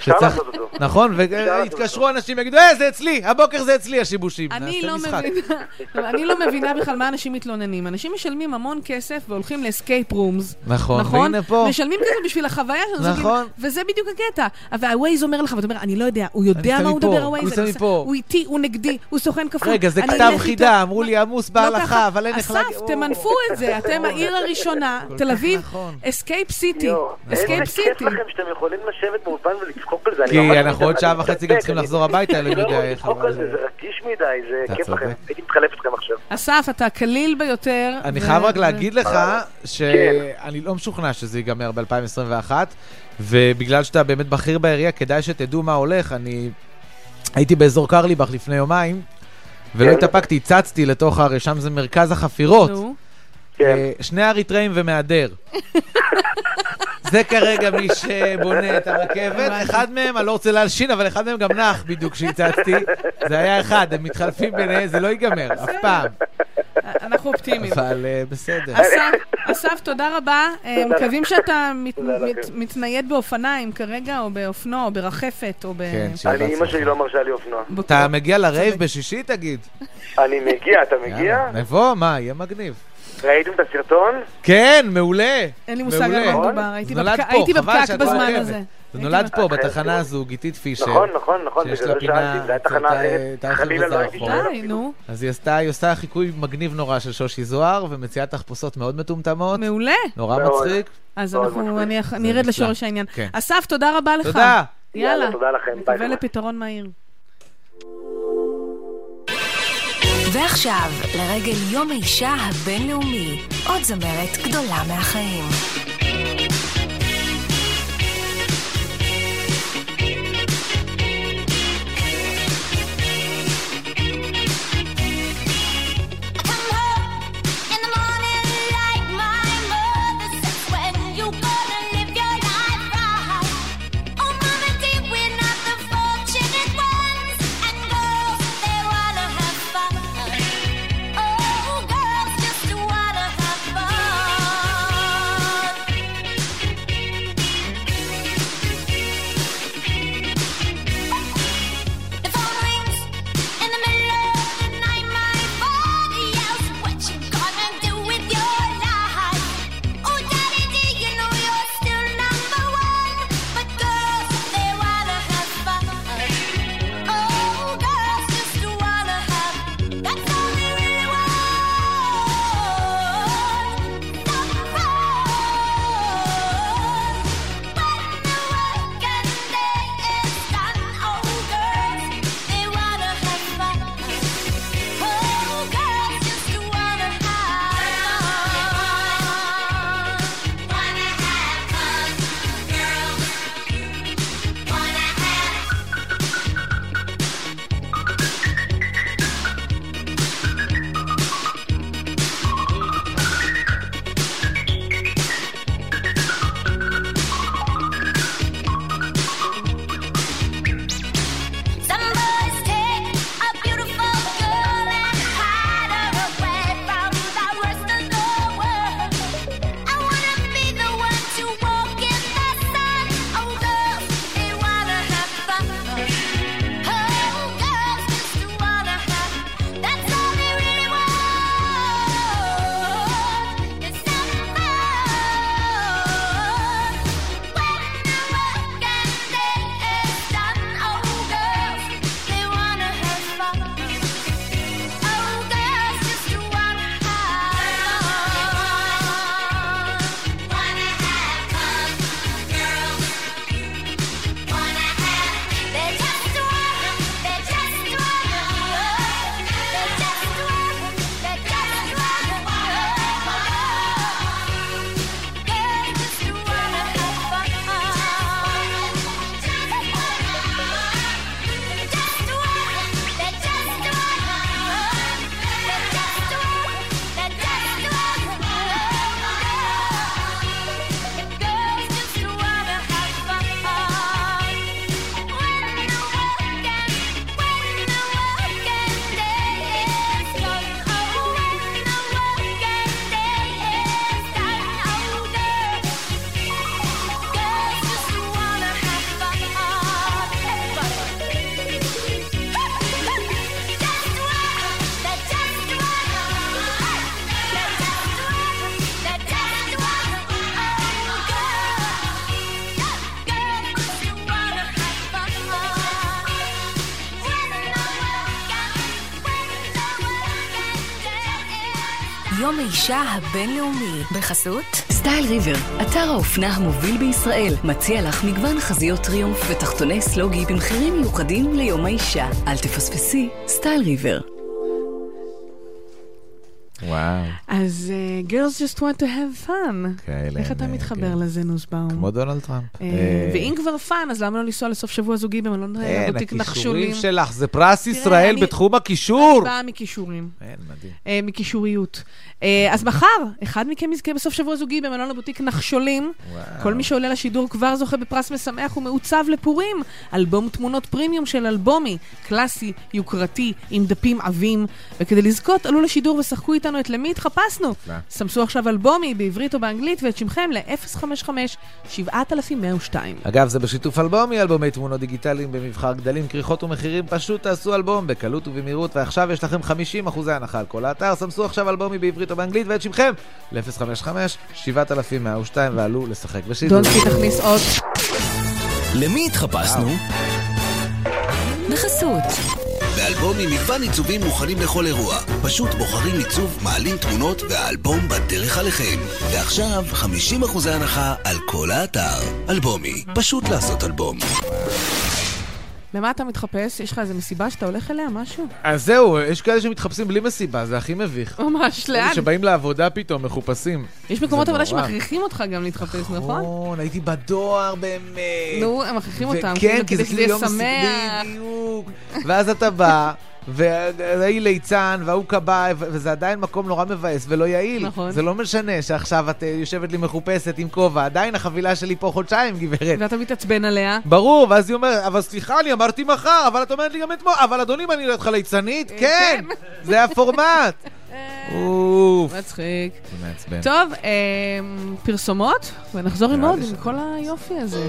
אפשר לעשות אותו. נכון, והתקשרו אנשים ויגידו, אה, זה אצלי, הבוקר זה אצלי השיבושים. אני לא מבינה, אני לא מבינה בכלל מה אנשים מתלוננים. אנשים משלמים המון כסף והולכים לאסקייפ רומס. נכון, והנה פה. משלמים כסף בשביל החוויה שלנו. נכון. וזה בדיוק הקטע. והווייז אומר לך, ואתה אומר, אני לא יודע, הוא יודע מה הוא מדבר הווייז. הוא איתי, הוא נגדי, הוא סוכן כפול. רגע, זה כתב חידה, אמרו לי עמוס בהלכה, אבל אין איך אסף, תמנפו את זה, אתם העיר הראשונה, תל אביב, אסקייפ סיטי. אסקייפ סיטי. איזה כיף לכם שאתם יכולים לשבת באולפן ולצחוק על זה. כי אנחנו עוד שעה וחצי גם צריכים לחזור הביתה, אלוהים יודע איך. זה רגיש מדי, זה כיף לכם. הייתי מתחלף אתכם עכשיו. אסף, אתה קליל ביותר. אני חייב רק להגיד לך שאני לא משוכנע שזה ייגמר ב-אלפיים עשרים ואחת, ובגלל שאתה באמת בכיר בעירייה, כדאי שתדעו מה הולך. אני הייתי באזור קרליבך לפני יומיים, ולא התאפקתי, הצצתי לתוך הרי, שם זה מרכז החפירות. שני אריתראים ומהדר. זה כרגע מי שבונה את הרכבת. אחד מהם, אני לא רוצה להלשין, אבל אחד מהם גם נח בדיוק שהצצתי. זה היה אחד, הם מתחלפים ביניהם, זה לא ייגמר, אף פעם. אנחנו אופטימיים. אבל בסדר. אסף, תודה רבה. מקווים שאתה מתנייד באופניים כרגע, או באופנוע, או ברחפת, או ב... אני, אמא שלי לא מרשה לי אופנוע. אתה מגיע לרייב בשישי, תגיד? אני מגיע, אתה מגיע? נבוא, מה, יהיה מגניב. ראיתם את הסרטון? כן, מעולה. אין לי מושג על מה מדובר, הייתי בפקק בזמן הזה. זה נולד פה, בתחנה הזו, גיתית פישר. נכון, נכון, נכון. שיש לה פינה, זה התחנה אחרת. חלילה לא הייתי די, נו. אז היא עושה חיקוי מגניב נורא של שושי זוהר, ומציעה תחפושות מאוד מטומטמות. מעולה. נורא מצחיק. אז אני ארד לשורש העניין. אסף, תודה רבה לך. תודה. יאללה. תודה לכם. נקווה לפתרון מהיר. ועכשיו, לרגל יום האישה הבינלאומי, עוד זמרת גדולה מהחיים. Oh, girls just wanna have fun. יום האישה הבינלאומי. בחסות סטייל ריבר, אתר האופנה המוביל בישראל, מציע לך מגוון חזיות טריומף ותחתוני סלוגי במחירים מיוחדים ליום האישה. אל תפספסי, סטייל ריבר. וואו. אז uh, girls just want to have fun. כאלה. איך אתה מתחבר לזה, נוסבאום? כמו דונלד טראמפ. ואם כבר פאן, אז למה לא לנסוע לסוף שבוע זוגי במלון בוטיק נחשולים? הכישורים שלך, זה פרס ישראל בתחום הכישור. אני באה מכישורים. אין, מדהים. מכישוריות. אז מחר, אחד מכם יזכה בסוף שבוע זוגי במלון הבוטיק נחשולים. כל מי שעולה לשידור כבר זוכה בפרס משמח ומעוצב לפורים. אלבום תמונות פרימיום של אלבומי, קלאסי, יוקרתי, עם דפים עבים. וכדי לזכות, עלו לשידור ושחקו איתנו את למי התחפשנו. סמסו עכשיו אלבומי בעברית או באנגלית ואת שמכם ל-אפס חמש חמש שבע אלף מאה ושתיים. אגב, זה בשיתוף אלבומי, אלבומי תמונות דיגיטליים במבחר גדלים, כריכות ומחירים. פשוט תעשו אלבום בקלות ובמהירות, ועכשיו יש לכם חמישים אחוזי הנחה על כל האתר. סמסו עכשיו אלבומי בעברית או באנגלית ואת שמכם ל-אפס חמש חמש שבע אלף מאה ושתיים ועלו לשחק בשידור. דונסקי תכניס עוד. למי התחפשנו? בחסות באלבומי מגוון עיצובים מוכנים לכל אירוע. פשוט בוחרים עיצוב, מעלים תמונות והאלבום בדרך עליכם. ועכשיו חמישים אחוזי הנחה על כל האתר. אלבומי, פשוט לעשות אלבום. למה אתה מתחפש? יש לך איזה מסיבה שאתה הולך אליה, משהו? אז זהו, יש כאלה שמתחפשים בלי מסיבה, זה הכי מביך. ממש, לאן? שבאים לעבודה פתאום, מחופשים. יש מקומות עבודה שמכריחים אותך גם להתחפש, נכון? נכון, הייתי בדואר באמת. נו, הם מכריחים אותם. כן, כי זה כאילו יום שמח. בדיוק. ואז אתה בא, והיא ליצן, והוא קבע, וזה עדיין מקום נורא מבאס ולא יעיל. נכון. זה לא משנה שעכשיו את יושבת לי מחופשת עם כובע, עדיין החבילה שלי פה חודשיים, גברת. ואתה מתעצבן עליה. ברור, ואז היא אומרת, אבל סליחה, אני אמרתי מחר, אבל את אומרת לי גם אתמול, אבל אדוני, מה, אני נראית לך ליצנית? כן, זה הפורמט. אוף. מצחיק. זה מעצבן. טוב, פרסומות, ונחזור עם עוד, עם כל היופי הזה.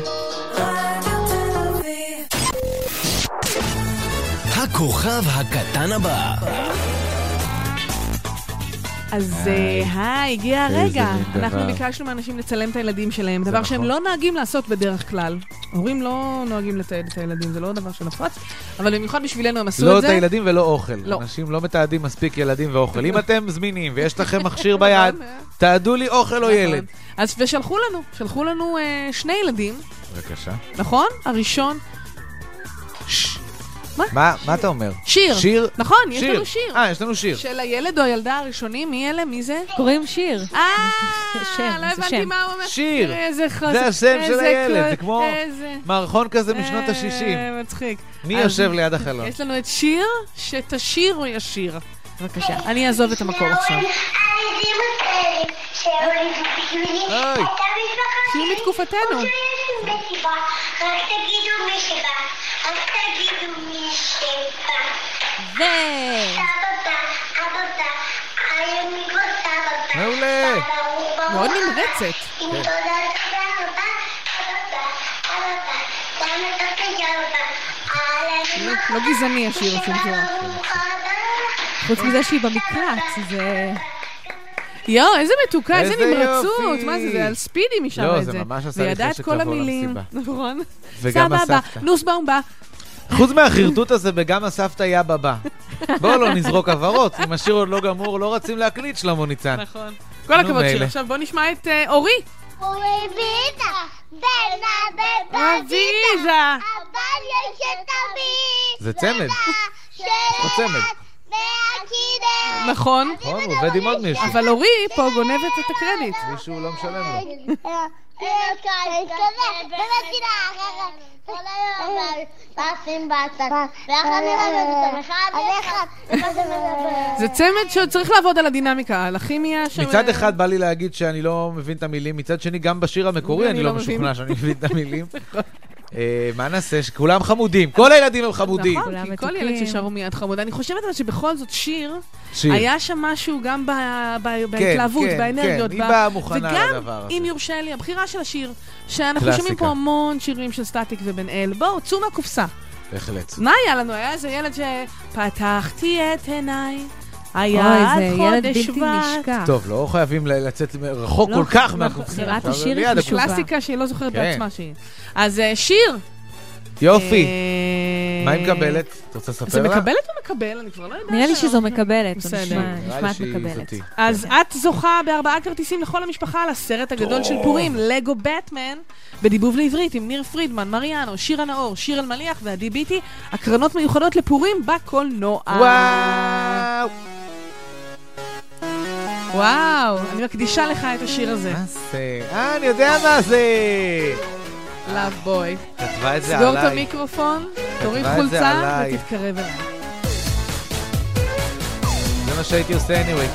הכוכב הקטן הבא. אז היי, הגיע הרגע. אנחנו ביקשנו מאנשים לצלם את הילדים שלהם, דבר שהם לא נוהגים לעשות בדרך כלל. הורים לא נוהגים לתעד את הילדים, זה לא דבר שנפוץ, אבל במיוחד בשבילנו הם עשו את זה. לא את הילדים ולא אוכל. אנשים לא מתעדים מספיק ילדים ואוכל. אם אתם זמינים ויש לכם מכשיר ביד, תעדו לי אוכל או ילד. אז ושלחו לנו, שלחו לנו שני ילדים. בבקשה. נכון? הראשון. מה? מה אתה אומר? שיר. שיר? נכון, יש לנו שיר. אה, יש לנו שיר. של הילד או הילדה הראשונים, מי אלה? מי זה? קוראים שיר. אה, לא הבנתי מה הוא אומר. שיר. איזה חסר. זה השם של הילד, זה כמו מערכון כזה משנות ה-שישים. מצחיק. מי יושב ליד החלון? יש לנו את שיר, שתשיר או ישיר. בבקשה, אני אעזוב את המקור עכשיו. שיר מתקופתנו. רק תגידו מי שבא. ו... סבבה, אבבה, היום מכל סבבה. מעולה. מאוד נמרצת. עם תודה תודה רבה, אבבה, אבבה, למה אתה תגרבה? לא גזעני השיר שום צורה. חוץ מזה שהיא במקלט, זה... יואו, איזה מתוקה, איזה נמרצות. מה זה, זה על ספידי משם את זה. לא, זה ממש עשה לי חשק לבוא למסיבה. נכון. וגם הסבתא. נוסבאום בא. חוץ מהחירטוט הזה, וגם הסבתא היה בבא. בואו לא נזרוק עברות, אם השיר עוד לא גמור, לא רצים להקליט שלמה ניצן. נכון. כל הכבוד שיר. עכשיו בוא נשמע את אורי. אורי ויזה, בנה בבזיזה. אבל יש את אבי. זה צמד. זה צמד. נכון. נכון, הוא עובד עם עוד מישהו. אבל אורי פה גונבת את הקרדיט. מישהו לא משלם לו. זה צמד שצריך לעבוד על הדינמיקה, על הכימיה. מצד אחד בא לי להגיד שאני לא מבין את המילים, מצד שני גם בשיר המקורי אני לא משוכנע שאני מבין את המילים. מה נעשה? שכולם חמודים, כל הילדים הם חמודים. נכון, כי כל ילד ששרו מיד חמוד. אני חושבת שבכל זאת שיר, היה שם משהו גם בהתלהבות, באנרגיות. היא באה מוכנה לדבר הזה. וגם, אם יורשה לי, הבחירה של השיר, שאנחנו שומעים פה המון שירים של סטטיק ובן אל. בואו, צאו מהקופסה. בהחלט. מה היה לנו? היה איזה ילד שפתחתי את עיניי. היה עד חודש שבט. טוב, לא חייבים לצאת רחוק כל כך מהקופסה. בחירת השיר היא חשובה. קלאסיקה שהיא לא זוכרת בעצמה שהיא. אז שיר. יופי. מה היא מקבלת? אתה רוצה לספר לה? זה מקבלת או מקבל? אני כבר לא יודעת. נראה לי שזו מקבלת. בסדר. נשמעת מקבלת. אז את זוכה בארבעה כרטיסים לכל המשפחה לסרט הגדול של פורים, לגו בטמן, בדיבוב לעברית עם ניר פרידמן, מריאנו, שירה נאור, שיר אלמליח ועדי ביטי, הקרנות מיוחדות לפורים בקולנוע. וואו! וואו, אני מקדישה לך את השיר הזה. מה זה? אה, אני יודע מה זה! Love Boy. כתבה את זה עליי. סגור את המיקרופון, תוריד חולצה ותתקרב אליי. זה מה שהייתי עושה anyway.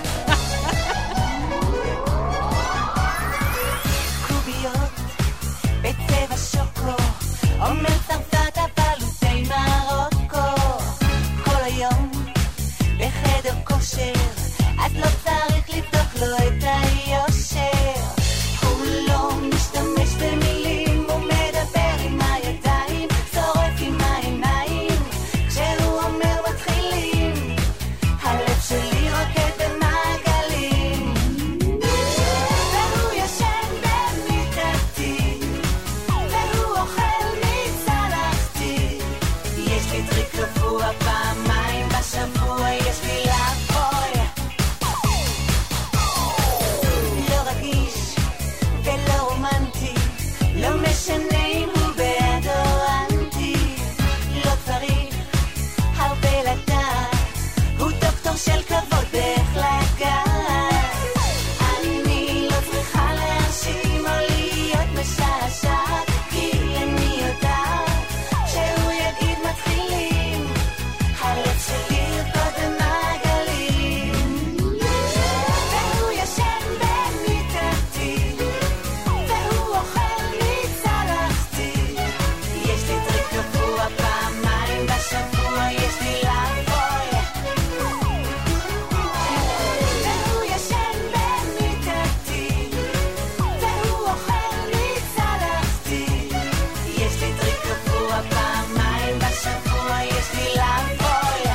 קוביות בצבע שוקו, עומר צרפת הבלוטי מרוקו, כל היום בחדר כושר, אז לא צריך לבדוק לו את היושר. הוא לא משתמש במילים, הוא מדבר עם הידיים, צורף עם העיניים, כשהוא אומר מתחילים, הלב שלי רוקד במעגלים. והוא ישן במיטתי, והוא אוכל מצלחתי, יש לי טריק קבוע פעמיים בשבוע, יש לי לבוי לא רגיש ולא רומנטי, לא משנה אם הוא בעד או אנטי, לא צריך הרבה לדעת, הוא דוקטור של כבוד באיך לגעת. אני לא צריכה להרשים או להיות משעשעת, כי אני יודעת שהוא יגיד מתחילים, הלב שלי ירקוד במעגלים. והוא ישן במיטתי, והוא אוכל מצלחתי, יש לי טריק קבוע פעמיים בשבוע, יש לי לבוי. והוא ישן במיטתי, והוא אוכל מצלחתי, יש לי טריק קבוע פעמיים בשבוע, יש לי לבוי.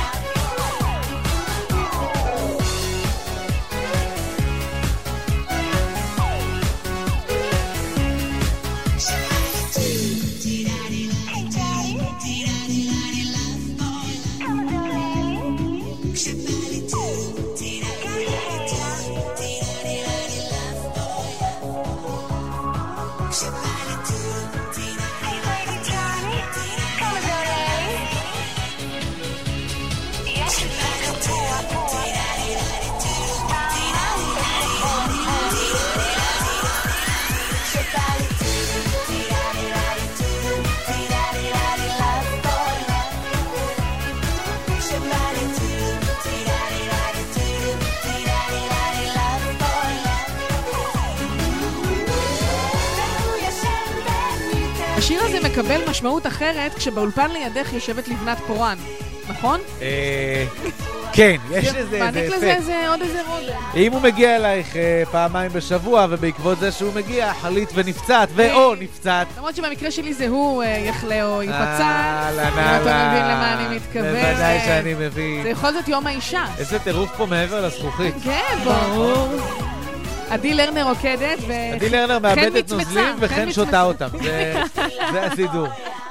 השיר הזה מקבל משמעות אחרת כשבאולפן לידך יושבת לבנת פורן, נכון? אה... כן, יש איזה מעניק לזה אפקט. איזה עוד איזה רודם. אם הוא מגיע אלייך אה, פעמיים בשבוע, ובעקבות זה שהוא מגיע, חלית ונפצעת, ואו נפצעת. למרות שבמקרה שלי זה הוא אה, יחלה או ייפצע. אה, אם לא, אתה לא. מבין למה אני מתכוון. בוודאי שאני מבין. זה יכול להיות יום האישה. איזה טירוף פה מעבר לזכוכית. כן, ברור. עדי לרנר רוקדת, ו... עדי לרנר מאבדת נוזלים וכן שותה אותם. זה זה הסידור.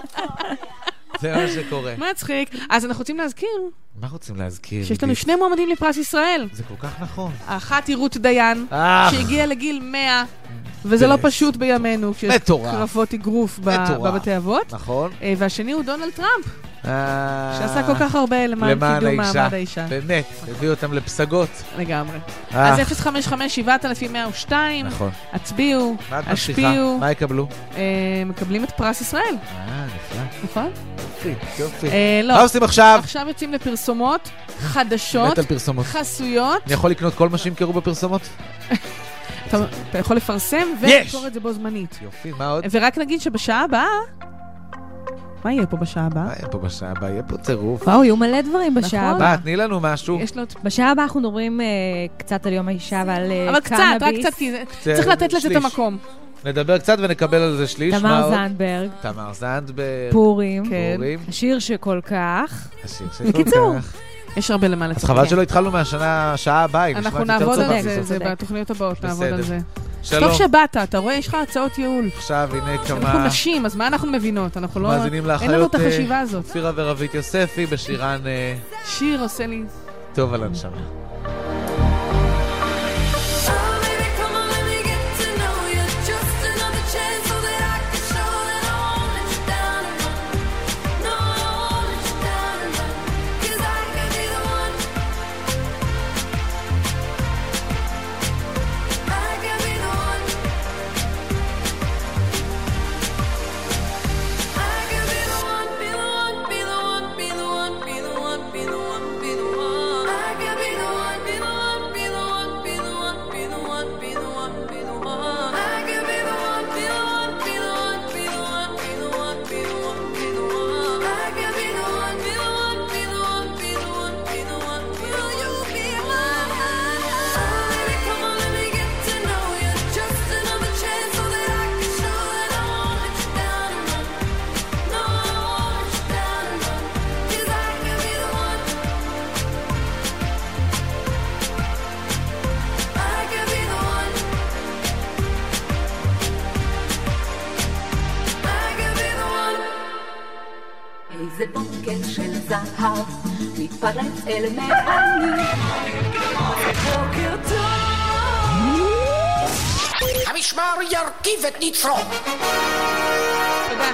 זה מה שקורה. מצחיק. אז אנחנו רוצים להזכיר מה רוצים להזכיר? שיש לנו שני מועמדים לפרס ישראל. זה כל כך נכון. האחת היא רות דיין, אך. שהגיעה לגיל מאה, וזה לא פשוט בימינו, כשיש מטורף. קרבות אגרוף ב- מטורף. בבתי אבות. נכון. אה, והשני הוא דונלד טראמפ, אה, שעשה כל כך הרבה למען למען קידום האישה. מעמד האישה. באמת, הביא אותם לפסגות. לגמרי. אה. אז אפס חמש חמש שבע אלפים מאה ושתיים, נכון. הצביעו, מה את מבטיחה? השפיעו, מה יקבלו? אה, מקבלים את פרס ישראל, אה, נפלא. נכון? יופי, יופי. אה, לא. מה עושים עכשיו? עכשיו יוצאים לפרסומות חדשות, מת על פרסומות. חסויות. אני יכול לקנות כל מה שימכרו בפרסומות? אתה אתה יכול לפרסם יש! ולקרוא את זה בו זמנית. יופי, מה עוד? ורק נגיד שבשעה הבאה... מה יהיה פה בשעה הבאה? מה יהיה פה בשעה הבאה? יהיה פה טירוף. וואו, יהיו מלא דברים בשעה נכון. הבאה. מה, תני לנו משהו. יש לו... בשעה הבאה אנחנו מדברים אה, קצת על יום האישה ועל אה, אבל קצת, קנאביס. רק קצת, כי זה- זה- צריך לתת לזה את שליש. המקום. נדבר קצת ונקבל על זה שליש. מה תמר עוד? זנדברג, תמר זנדברג. פורים, כן. פורים. השיר שכל כך. השיר שכל בקיצור. כך. יש הרבה למה אז לצפות. חבל שלא התחלנו מהשנה, השעה הבאה. היא אנחנו נשמעת יותר נעבוד טובה על זה, מזאת. זה צודק. בתוכניות הבאות, נעבוד על בסדר. זה. שלום. טוב שבאת, אתה רואה, יש לך הצעות ייעול. עכשיו, הנה כמה... אנחנו נשים, אז מה אנחנו מבינות? אנחנו לא... מאזינים אין לנו את לאחיות החשיבה הזאת. פירה ורבית יוספי בשירן אה, שיר עושה לי... טוב על הנשמה. איזה בוקר של זהב מתפרץ אל מעני בוקר טוב המשמר ירכיב את נצרו. תודה.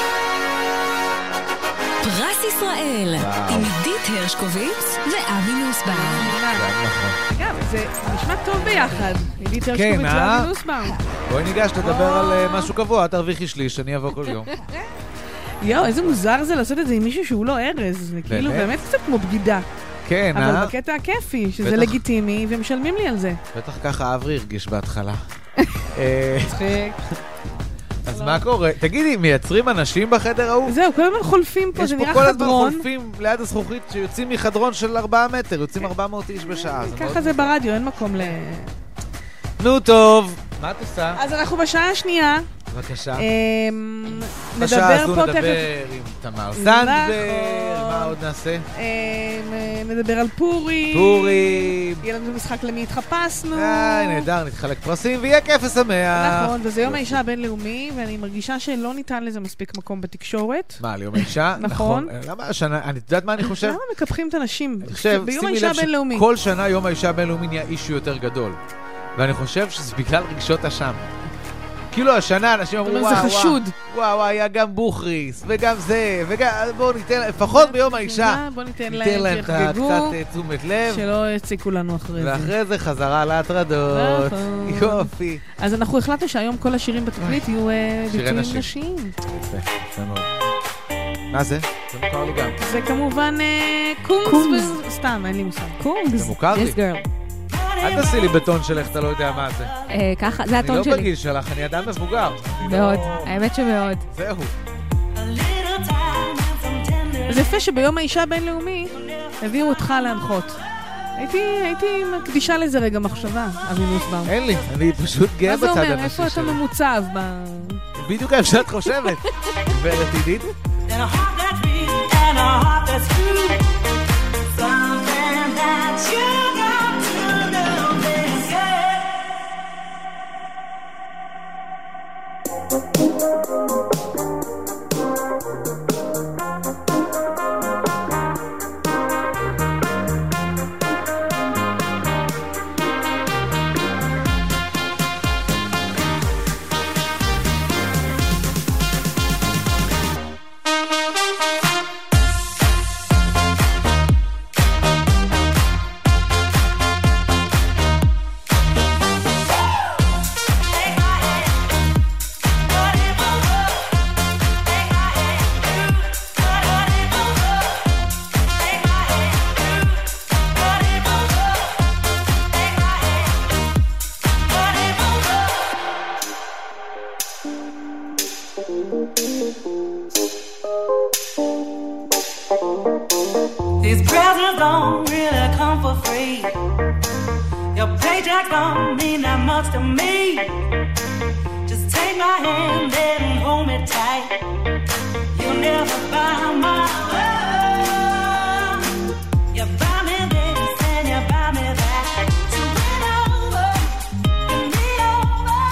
פרס ישראל עם עידית הרשקוביץ ואבי נוסבאום. אגב, זה נשמע טוב ביחד. עידית הרשקוביץ כן, אה? ואבי נוסבאום. בואי ניגש לדבר על אה, משהו קבוע, תרוויחי שליש, אני אבוא כל יום. יואו, איזה מוזר זה לעשות את זה עם מישהו שהוא לא ארז. זה כאילו באמת קצת כמו בגידה. כן, אה? אבל בקטע הכיפי, שזה בטח. לגיטימי, ומשלמים לי על זה. בטח ככה אברי הרגיש בהתחלה. אה, מצחיק. אז מה קורה? תגידי, מייצרים אנשים בחדר ההוא? זהו, כל הזמן חולפים פה, יש זה פה נראה כל הזמן חדרון. חולפים ליד הזכוכית שיוצאים מחדרון של ארבעה מטר, יוצאים ארבע מאות איש בשעה. זה מאוד ככה זה ברדיו, אין מקום ל... נו טוב, מה את עושה? אז אנחנו בשעה השנייה. בבקשה. אמ, בשעה נדבר הזו פה נדבר תכף. עם תמר זנדברג, נכון. מה עוד נעשה? אמ, נדבר על פורים. פורים. יהיה לנו משחק למי התחפשנו. איי, נהדר, נתחלק פרסים ויהיה כיף ושמח. נכון, וזה יום האישה הבינלאומי, ואני מרגישה שלא ניתן לזה מספיק מקום בתקשורת. מה, ליום האישה? נכון. למה השנה, אני יודעת מה אני חושב? למה מקפחים את הנשים? אני חושב, ביום שימי האישה לב הבינלאומי. שכל שנה יום האישה הבינלאומי נהיה אישו יותר גדול. ואני חושב שזה בגלל רגשות אשם. כאילו השנה אנשים אמרו אבל וואו, זה חשוד. וואו, וואו, היה גם בוכריס, וגם זה, וגם, בואו ניתן, לפחות ביום האישה, בואו ניתן ניתן להם שיחגגו, קצת אה, תשומת לב, שלא יציקו לנו אחרי זה. ואחרי זה חזרה להטרדות, נכון. יופי. אז אנחנו החלטנו שהיום כל השירים בתוכנית יהיו אה, שירי ביצועים נשים. נשים. יפה, יפה מאוד. מה זה? זה מוכר לי גם. זה כמובן אה, קונגס, קונגס. ו- סתם, אין לי מושג. קונגס. זה מוכר לי. Yes girl. אל תעשי לי בטון שלך, אתה לא יודע מה זה. אה, ככה, זה אני הטון לא שלי. בגיל שלך, אני אדם מבוגר. אני מאוד, לא- האמת שמאוד. זהו. אז יפה שביום האישה הבינלאומי הביאו אותך להנחות. הייתי, הייתי מקדישה לזה רגע מחשבה, אבי נוסבאום. אין לי, אני פשוט גאה מה זה בצד אומר? הנשי איפה אתה שלי. ממוצב? ב- בדיוק איך שאת חושבת. גברת עידית. These presents don't really come for free. Your paycheck don't mean that much to me. Just take my hand and hold me tight. You'll never buy my love. You buy me this and you buy me that. So win over, win me over.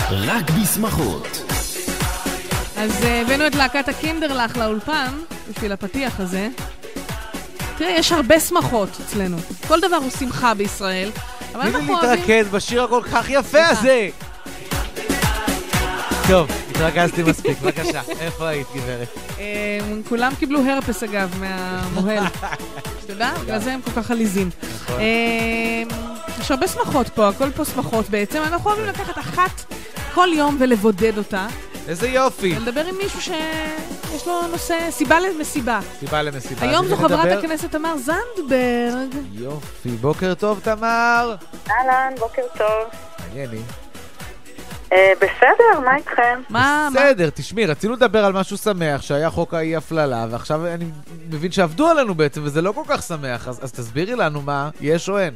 רק בשמחות. אז אה, הבאנו את להקת הקינדרלך לאולפן, בשביל הפתיח הזה. תראה, יש הרבה שמחות אצלנו. כל דבר הוא שמחה בישראל. אבל תני לי אנחנו אוהבים... להתרכז בשיר הכל כך יפה הזה. טוב, התרכזתי מספיק, בבקשה. איפה היית, גברת? אה, כולם קיבלו הרפס אגב מהמוהל. אתה יודע? בגלל זה הם כל כך עליזים. נכון. אה, יש הרבה שמחות פה, הכל פה שמחות בעצם. אנחנו אוהבים לקחת אחת כל יום ולבודד אותה. איזה יופי. ולדבר עם מישהו שיש לו נושא, סיבה למסיבה. סיבה למסיבה. היום אז זו הנה חברת נדבר. הכנסת תמר זנדברג. יופי, בוקר טוב תמר. אהלן, בוקר טוב. מענייני. אה, בסדר, מה איתכם? מה? בסדר, תשמעי, רצינו לדבר על משהו שמח, שהיה חוק האי הפללה, ועכשיו אני מבין שעבדו עלינו בעצם, וזה לא כל כך שמח, אז, אז תסבירי לנו מה, יש או אין?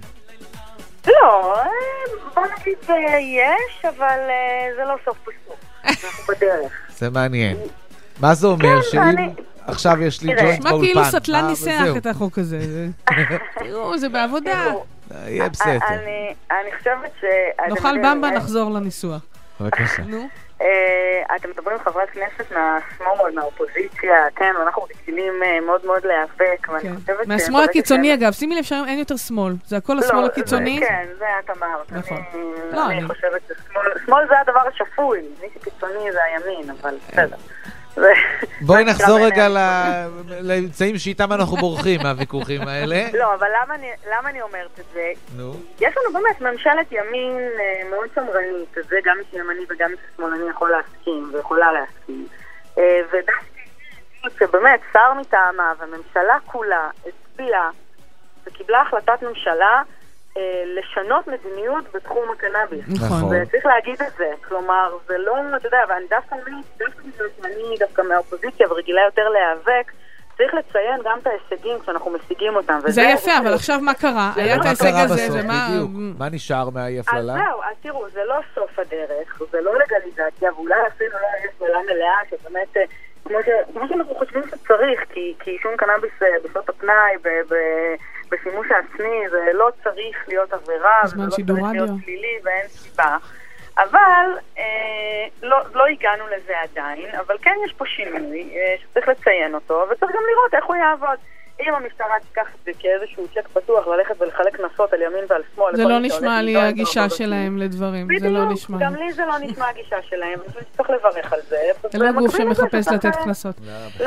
לא, אה, בוא נגיד אה, יש, אבל אה, זה לא סוף פסוק. אנחנו בדרך. זה מעניין. מה זה אומר? כן, שאם אני- עכשיו יש לי תראה, ג'וינט מה באולפן? כאילו סטלן מה- ניסח וזהו. את החוק הזה? זה- תראו, זה בעבודה. תראו, יהיה בסדר. אני אני חושבת ש... נאכל במבה, נחזור לניסוח. בבקשה. נו. אה, אתם מדברים עם חברת כנסת מהשמאל, מהאופוזיציה, כן, ואנחנו רגילים אה, מאוד מאוד להיאבק, ואני כן. חושבת... מהשמאל שברגע הקיצוני ש- אגב, שימי לב שהיום אין יותר שמאל. זה הכל לא, השמאל זה- הקיצוני. כן, זה את אמרת. נכון. אני- לא, אני אני- חושבת ששמאל שמאל זה הדבר השפוי, מי שקיצוני זה הימין, אבל בסדר. זה- בואי זה נחזור נקרא רגע בעיניי. ל- לאמצעים שאיתם אנחנו בורחים מהוויכוחים האלה. לא, אבל למה אני- למה אני אומרת את זה? נו. יש לנו באמת ממשלת ימין אה, מאוד שמרנית, את זה גם מי שימני וגם מי ששמאלני יכול להסכים ויכולה להסכים. אה, ודווקא שבאמת שר מטעמה והממשלה כולה הצביעה וקיבלה החלטת ממשלה אה, לשנות מדיניות בתחום הקנאביס. נכון. וצריך להגיד את זה, כלומר, זה לא, אתה יודע, ואני דווקא דווקא בגלל שאני דווקא מהאופוזיציה ורגילה יותר להיאבק, צריך לציין גם את ההישגים כשאנחנו משיגים אותם. זה יפה, אבל עכשיו מה קרה? היה את מה ההישג קרה הזה, בסוף? ומה... בדיוק. מה נשאר מהאי אז הפללה? זהו, אז תראו, זה לא סוף הדרך, זה לא לגליזציה, ואולי אפילו לא יש הפללה מלאה, שבאמת, אה, כמו ש- כמו שאנחנו חושבים שצריך, כי כי עישון קנאביס אה, בשעות הפנאי, ב- ב- בשימוש העצמי, זה לא צריך להיות עבירה, וזה בזמן לא שידור צריך להיות רדיו. פלילי, ואין סיבה. אבל אה, לא, לא הגענו לזה עדיין, אבל כן יש פה שינוי אה, שצריך לציין אותו, וצריך גם לראות איך הוא יעבוד. אם המשטרה תיקח את זה כאיזשהו צ'ק פתוח ללכת ולחלק קנסות על ימין ועל שמאל... זה לכל לא מי שהולך נשמע לי לטעון הגישה בעבודות שלהם לדברים. זה לא בדיוק, נשמע גם לי. לי זה לא נשמע הגישה שלהם, אני חושבת שצריך לברך על זה. זה לא גוף ובמקביל לזה שמחפש שצריך- לתת קנסות. לא.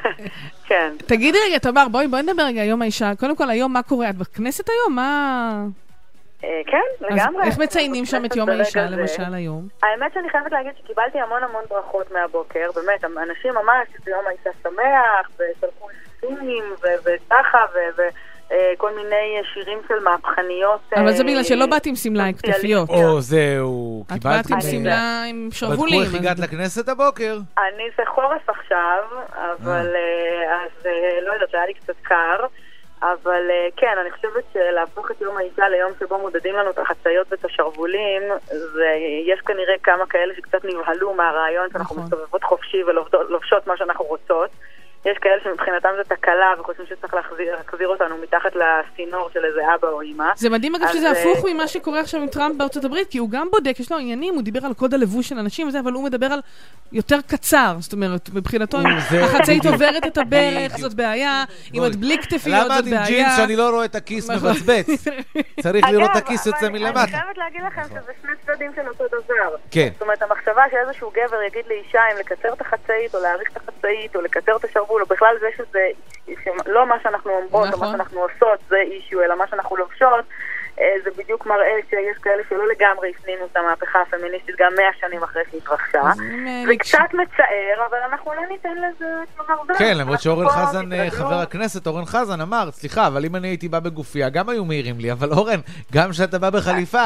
כן. תגידי רגע, תמר, בואי בואי נדבר רגע, יום האישה. קודם כל, היום מה קורה? את בכנסת היום? מה... אה, כן, אז לגמרי. איך מציינים שם את יום ברגע האישה, זה. למשל, היום? האמת שאני חייבת להגיד שקיבלתי המון המון ברכות מהבוקר, באמת, אנשים ממש, זה יום האישה שמח, ושלחו איסים, וככה, וכל מיני שירים של מהפכניות. אבל זה בגלל שלא באת עם שמלה עם כתפיות. או, זהו. את קיבלת באת עם מידע. שמלה עם שרוולים. בדקו איך אז- הגעת לכנסת הבוקר. אני זה חורף עכשיו, אבל אה, אז אה, לא יודעת, היה לי קצת קר, אבל אה, כן, אני חושבת שלהפוך את יום האישה ליום שבו מודדים לנו את החצאיות ואת השרוולים, זה, יש כנראה כמה כאלה שקצת נבהלו מהרעיון שאנחנו נכון. מסתובבות חופשי ולובשות מה שאנחנו רוצות. יש כאלה שמבחינתם זה תקלה וחושבים שצריך להחזיר, להחזיר אותנו מתחת לסינור של איזה אבא או אמא. זה מדהים אגב אז, שזה אה, הפוך ממה שקורה עכשיו עם טראמפ בארצות הברית, כי הוא גם בודק, יש לו עניינים, הוא דיבר על קוד הלבוש של אנשים וזה, אבל הוא מדבר על יותר קצר, זאת אומרת, מבחינתו, אם זה- החצאית עוברת את הברך, בדיוק. זאת בעיה, אם בואי. את בלי כתפיות, למה זאת את עם בעיה. ג'ינס שאני לא רואה את הכיס נכון. מבצבץ? צריך לראות את הכיס אגב, יוצא אבל מלמטה. אני חייבת להגיד לכם שזה שני צדדים של אותו דבר. כן. זאת אומרת, המחשבה שאיזשהו גבר יגיד לאישה אם לקצר את החצאית, או להאריך את החצאית, או לקצר את השרוול, או בכלל זה שזה לא מה שאנחנו אומרות, או נכון. מה שאנחנו עושות, זה אישיו, אלא מה שאנחנו לובשות, אה, זה בדיוק מראה שיש כאלה שלא לגמרי הפנינו את המהפכה הפמיניסטית גם מאה שנים אחרי שהתרחשה. אז אם, אה, זה לגש- קצת מצער, אבל אנחנו לא ניתן לזה כלומר זהו. כן, למרות אנחנו שאורן פה חזן, אה, תתרגלו. חבר הכנסת אורן חזן אמר, סליחה, אבל אם אני הייתי בא בגופייה, גם היו מעירים לי, אבל אורן, גם כשאתה בא בחליפה,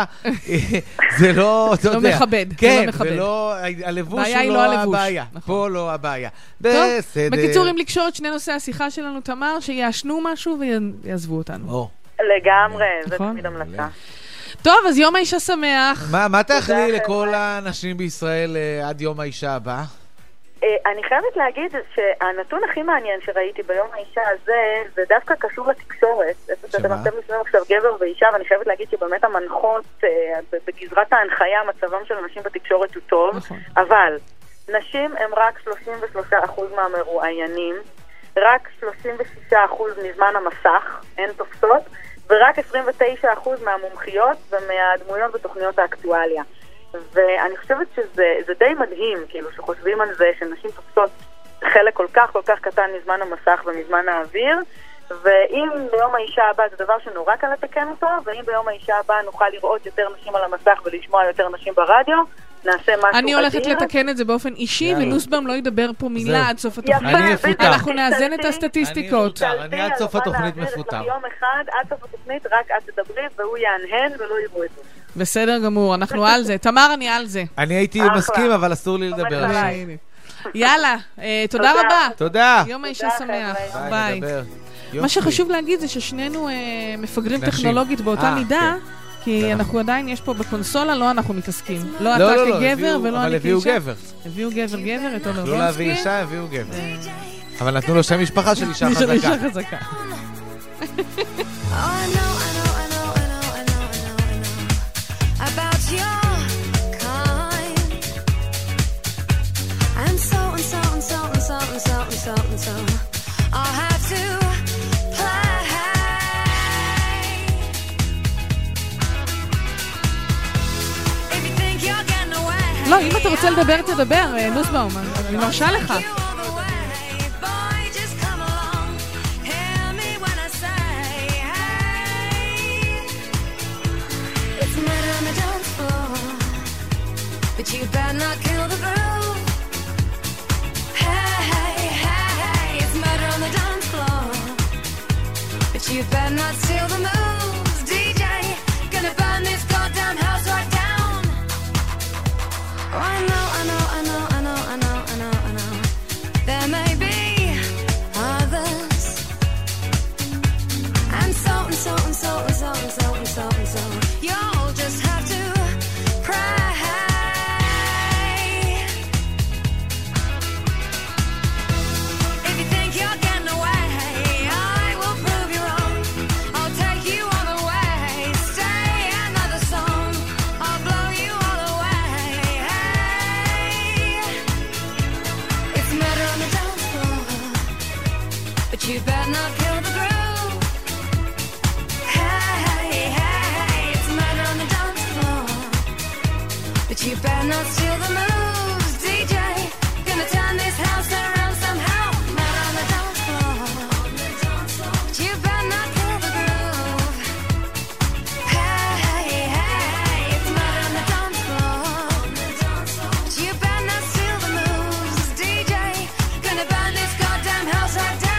זה לא, אתה לא יודע. מכבד, זה כן, לא מכבד. ולא, הלבוש הבעיה היא הוא לא לא הלבוש, הבעיה. נכון. פה לא הבעיה. טוב, בסדר. בקיצור, אם לקשור את שני נושאי השיחה שלנו, תמר, שיעשנו משהו ויעזבו אותנו. או. לגמרי, זה נכון? תמיד המלצה. טוב, אז יום האישה שמח. מה, מה תאכלי תודה, לכל חבר'ה. האנשים בישראל אה, עד יום האישה הבא? אני חייבת להגיד שהנתון הכי מעניין שראיתי ביום האישה הזה, זה דווקא קשור לתקשורת. אתם אתם מסתכלים עכשיו גבר ואישה, ואני חייבת להגיד שבאמת המנחות בגזרת ההנחיה, מצבם של נשים בתקשורת הוא טוב, אבל נשים הם רק שלושים ושלושה אחוז מהמרואיינים, רק שלושים ושישה אחוז מזמן המסך, הן תופסות, ורק עשרים ותשעה אחוז מהמומחיות ומהדמויות בתוכניות האקטואליה. ואני חושבת שזה די מדהים, כאילו, שחושבים על זה שנשים תופסות חלק כל כך כל כך קטן מזמן המסך ומזמן האוויר, ואם ביום האישה הבא זה דבר שנורא קל לתקן אותו, ואם ביום האישה הבא נוכל לראות יותר נשים על המסך ולשמוע יותר נשים ברדיו, נעשה משהו אדיר. אני הולכת לתקן את זה באופן אישי, ונוסבאום לא ידבר פה מילה עד סוף התוכנית. אני אפוטר. אנחנו נאזן את הסטטיסטיקות. אני עד סוף התוכנית מפוטר. יום אחד, עד סוף התוכנית, רק את תדברי, והוא יענהן ולא יראו את זה. בסדר גמור, אנחנו על זה. תמר, אני על זה. אני הייתי מסכים, אבל אסור לי לדבר על זה. יאללה, תודה רבה. תודה. יום האישה שמח. ביי. מה שחשוב להגיד זה ששנינו מפגרים טכנולוגית באותה מידה, כי אנחנו עדיין, יש פה בקונסולה, לא אנחנו מתעסקים. לא אתה כגבר ולא אני כאישה. אבל הביאו גבר. הביאו גבר גבר, את אולרבונסקי. לא להביא אישה, הביאו גבר. אבל נתנו לו שם משפחה של אישה חזקה. אישה חזקה. לא, אם אתה רוצה לדבר, תדבר, נוסבאום, אני מרשה לך. But you better not kill the groove. Hey, hey, hey, hey, it's murder on the dance floor. But you better not steal the moves. D J, gonna burn this goddamn house right down. Oh, I know, I know, I know, I know, I know, I know, I know. There may be others. And so, and so, and so, and so, and so, and so, and so. You'll just have to pray. You better not kill the groove. Hey, hey, hey, it's murder on the dance floor. But you better not steal the moves. D J, gonna turn this house around somehow. Murder on the dance floor. But you better not kill the groove. Hey, hey, hey, it's murder on the dance floor. But you better not steal the moves. D J, gonna burn this goddamn house right down.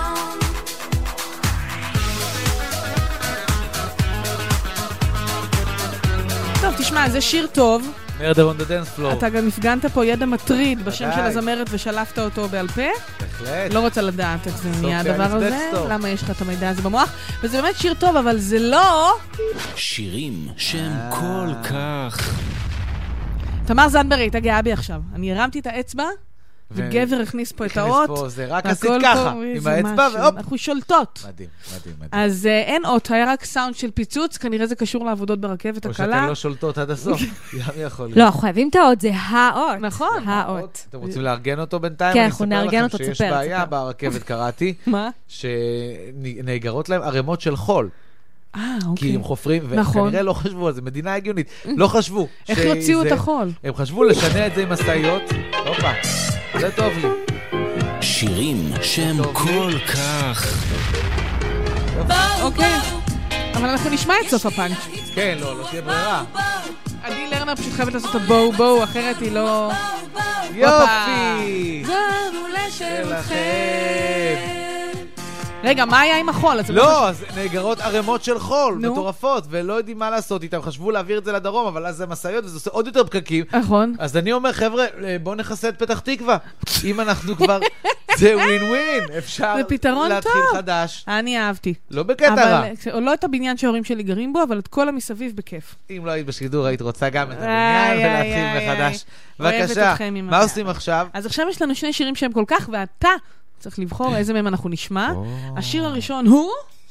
טוב, תשמע, זה שיר טוב. Murder on the dance floor. אתה גם הפגנת פה ידע מטריד בשם של הזמרת ושלפת אותו בעל פה. בהחלט. לא רוצה לדעת את זה מי הדבר הזה, למה יש לך את המידע הזה במוח. וזה באמת שיר טוב, אבל זה לא... שירים שהם כל כך... תמר זנדברג הייתה גאה בי עכשיו. אני הרמתי את האצבע, וגבר הכניס פה את האות. זה רק עשית ככה, עם האצבע והופ. אנחנו שולטות. מדהים, מדהים, מדהים. אז אין אות, היה רק סאונד של פיצוץ, כנראה זה קשור לעבודות ברכבת הקלה. או שאתם לא שולטות עד הסוף, גם יכול להיות. לא, אנחנו חייבים את האות, זה האות. נכון. האות. אתם רוצים לארגן אותו בינתיים? כן, אנחנו נארגן אותו, שיש בעיה ברכבת, קראתי. מה? שנאגרות להם ערימות של חול. אה, אוקיי. כי הם חופרים, וכנראה לא חשבו על זה, מדינה הגיונית. לא חשבו. איך יוציאו את החול? הם חשבו לשנה את זה עם הסטאיות. הופה, זה טוב לי. שירים שהם כל כך... אוקיי, אבל אנחנו נשמע את סוף הפאנץ'. כן, לא, לא תהיה ברירה. עדי לרנר פשוט חייבת לעשות את הבואו בואו, אחרת היא לא... יופי! זו מעולה שלכם. רגע, מה היה עם החול? לא, אז נאגרות ערימות של חול, מטורפות, ולא יודעים מה לעשות איתם. חשבו להעביר את זה לדרום, אבל אז זה מסעיות, וזה עושה עוד יותר פקקים. נכון. אז אני אומר, חבר'ה, בואו נחסה את פתח תקווה. אם אנחנו כבר... זה ווין ווין, אפשר להתחיל חדש. אני אהבתי. לא בקטע רע. לא את הבניין שההורים שלי גרים בו, אבל את כל המסביב בכיף. אם לא היית בשידור, היית רוצה גם את הבניין ולהתחיל מחדש. בבקשה, מה עושים עכשיו? אז עכשיו יש לנו שני שירים שהם כל כך, ואתה צריך לבחור איזה מהם אנחנו נשמע. השיר הראשון הוא...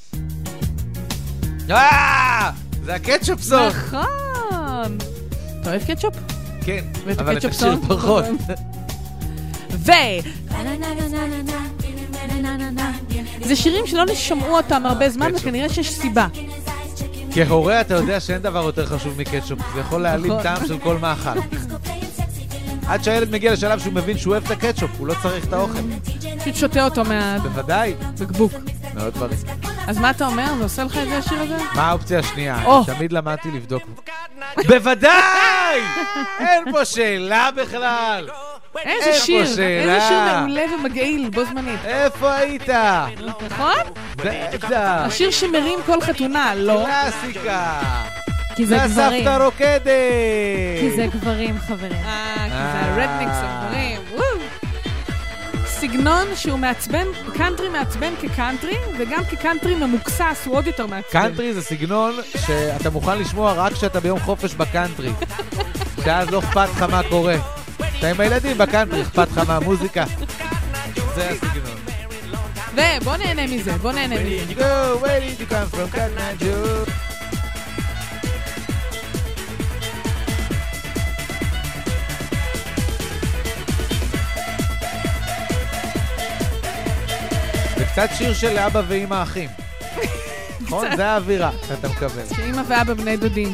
אה! זה הקטשופ סון. נכון. אתה אוהב קטשופ? כן, אבל את השיר פחות. ו... זה שירים שלא נשמעו אותם הרבה זמן, וכנראה שיש סיבה. כהורה אתה יודע שאין דבר יותר חשוב מקטשופ. זה יכול להעלים טעם של כל מאכל. עד שהילד מגיע לשלב שהוא מבין שהוא אוהב את הקטשופ, הוא לא צריך את האוכל. פשוט שותה אותו מה... בוודאי. בקבוק. מאוד דברים. אז מה אתה אומר? זה עושה לך את זה השיר הזה? מה האופציה השנייה? תמיד למדתי לבדוק. בוודאי! אין פה שאלה בכלל! איזה שיר, איזה שיר מעולה ומגעיל בו זמנית. איפה היית? נכון? בטח. השיר שמרים כל חתונה, לא? קלאסיקה. כי זה גברים. והסבתא רוקדת. כי זה גברים, חברים. אה, כי זה הרדניקס הגברים. סגנון שהוא מעצבן, קאנטרי מעצבן כקאנטרי, וגם כקאנטרי ממוקסס הוא עוד יותר מעצבן. קאנטרי זה סגנון שאתה מוכן לשמוע רק כשאתה ביום חופש בקאנטרי. שאז לא אכפת לך מה קורה. אתה עם הילדים בקאנטרי, אכפת לך מהמוזיקה. זה הסגנון. ובוא נהנה מזה, בוא נהנה מזה. Go, where did you come from, Cotton Eye Joe? זה קצת שיר של אבא ואמא אחים. נכון? זה האווירה שאתה מקבל. שאמא ואבא בני דודים.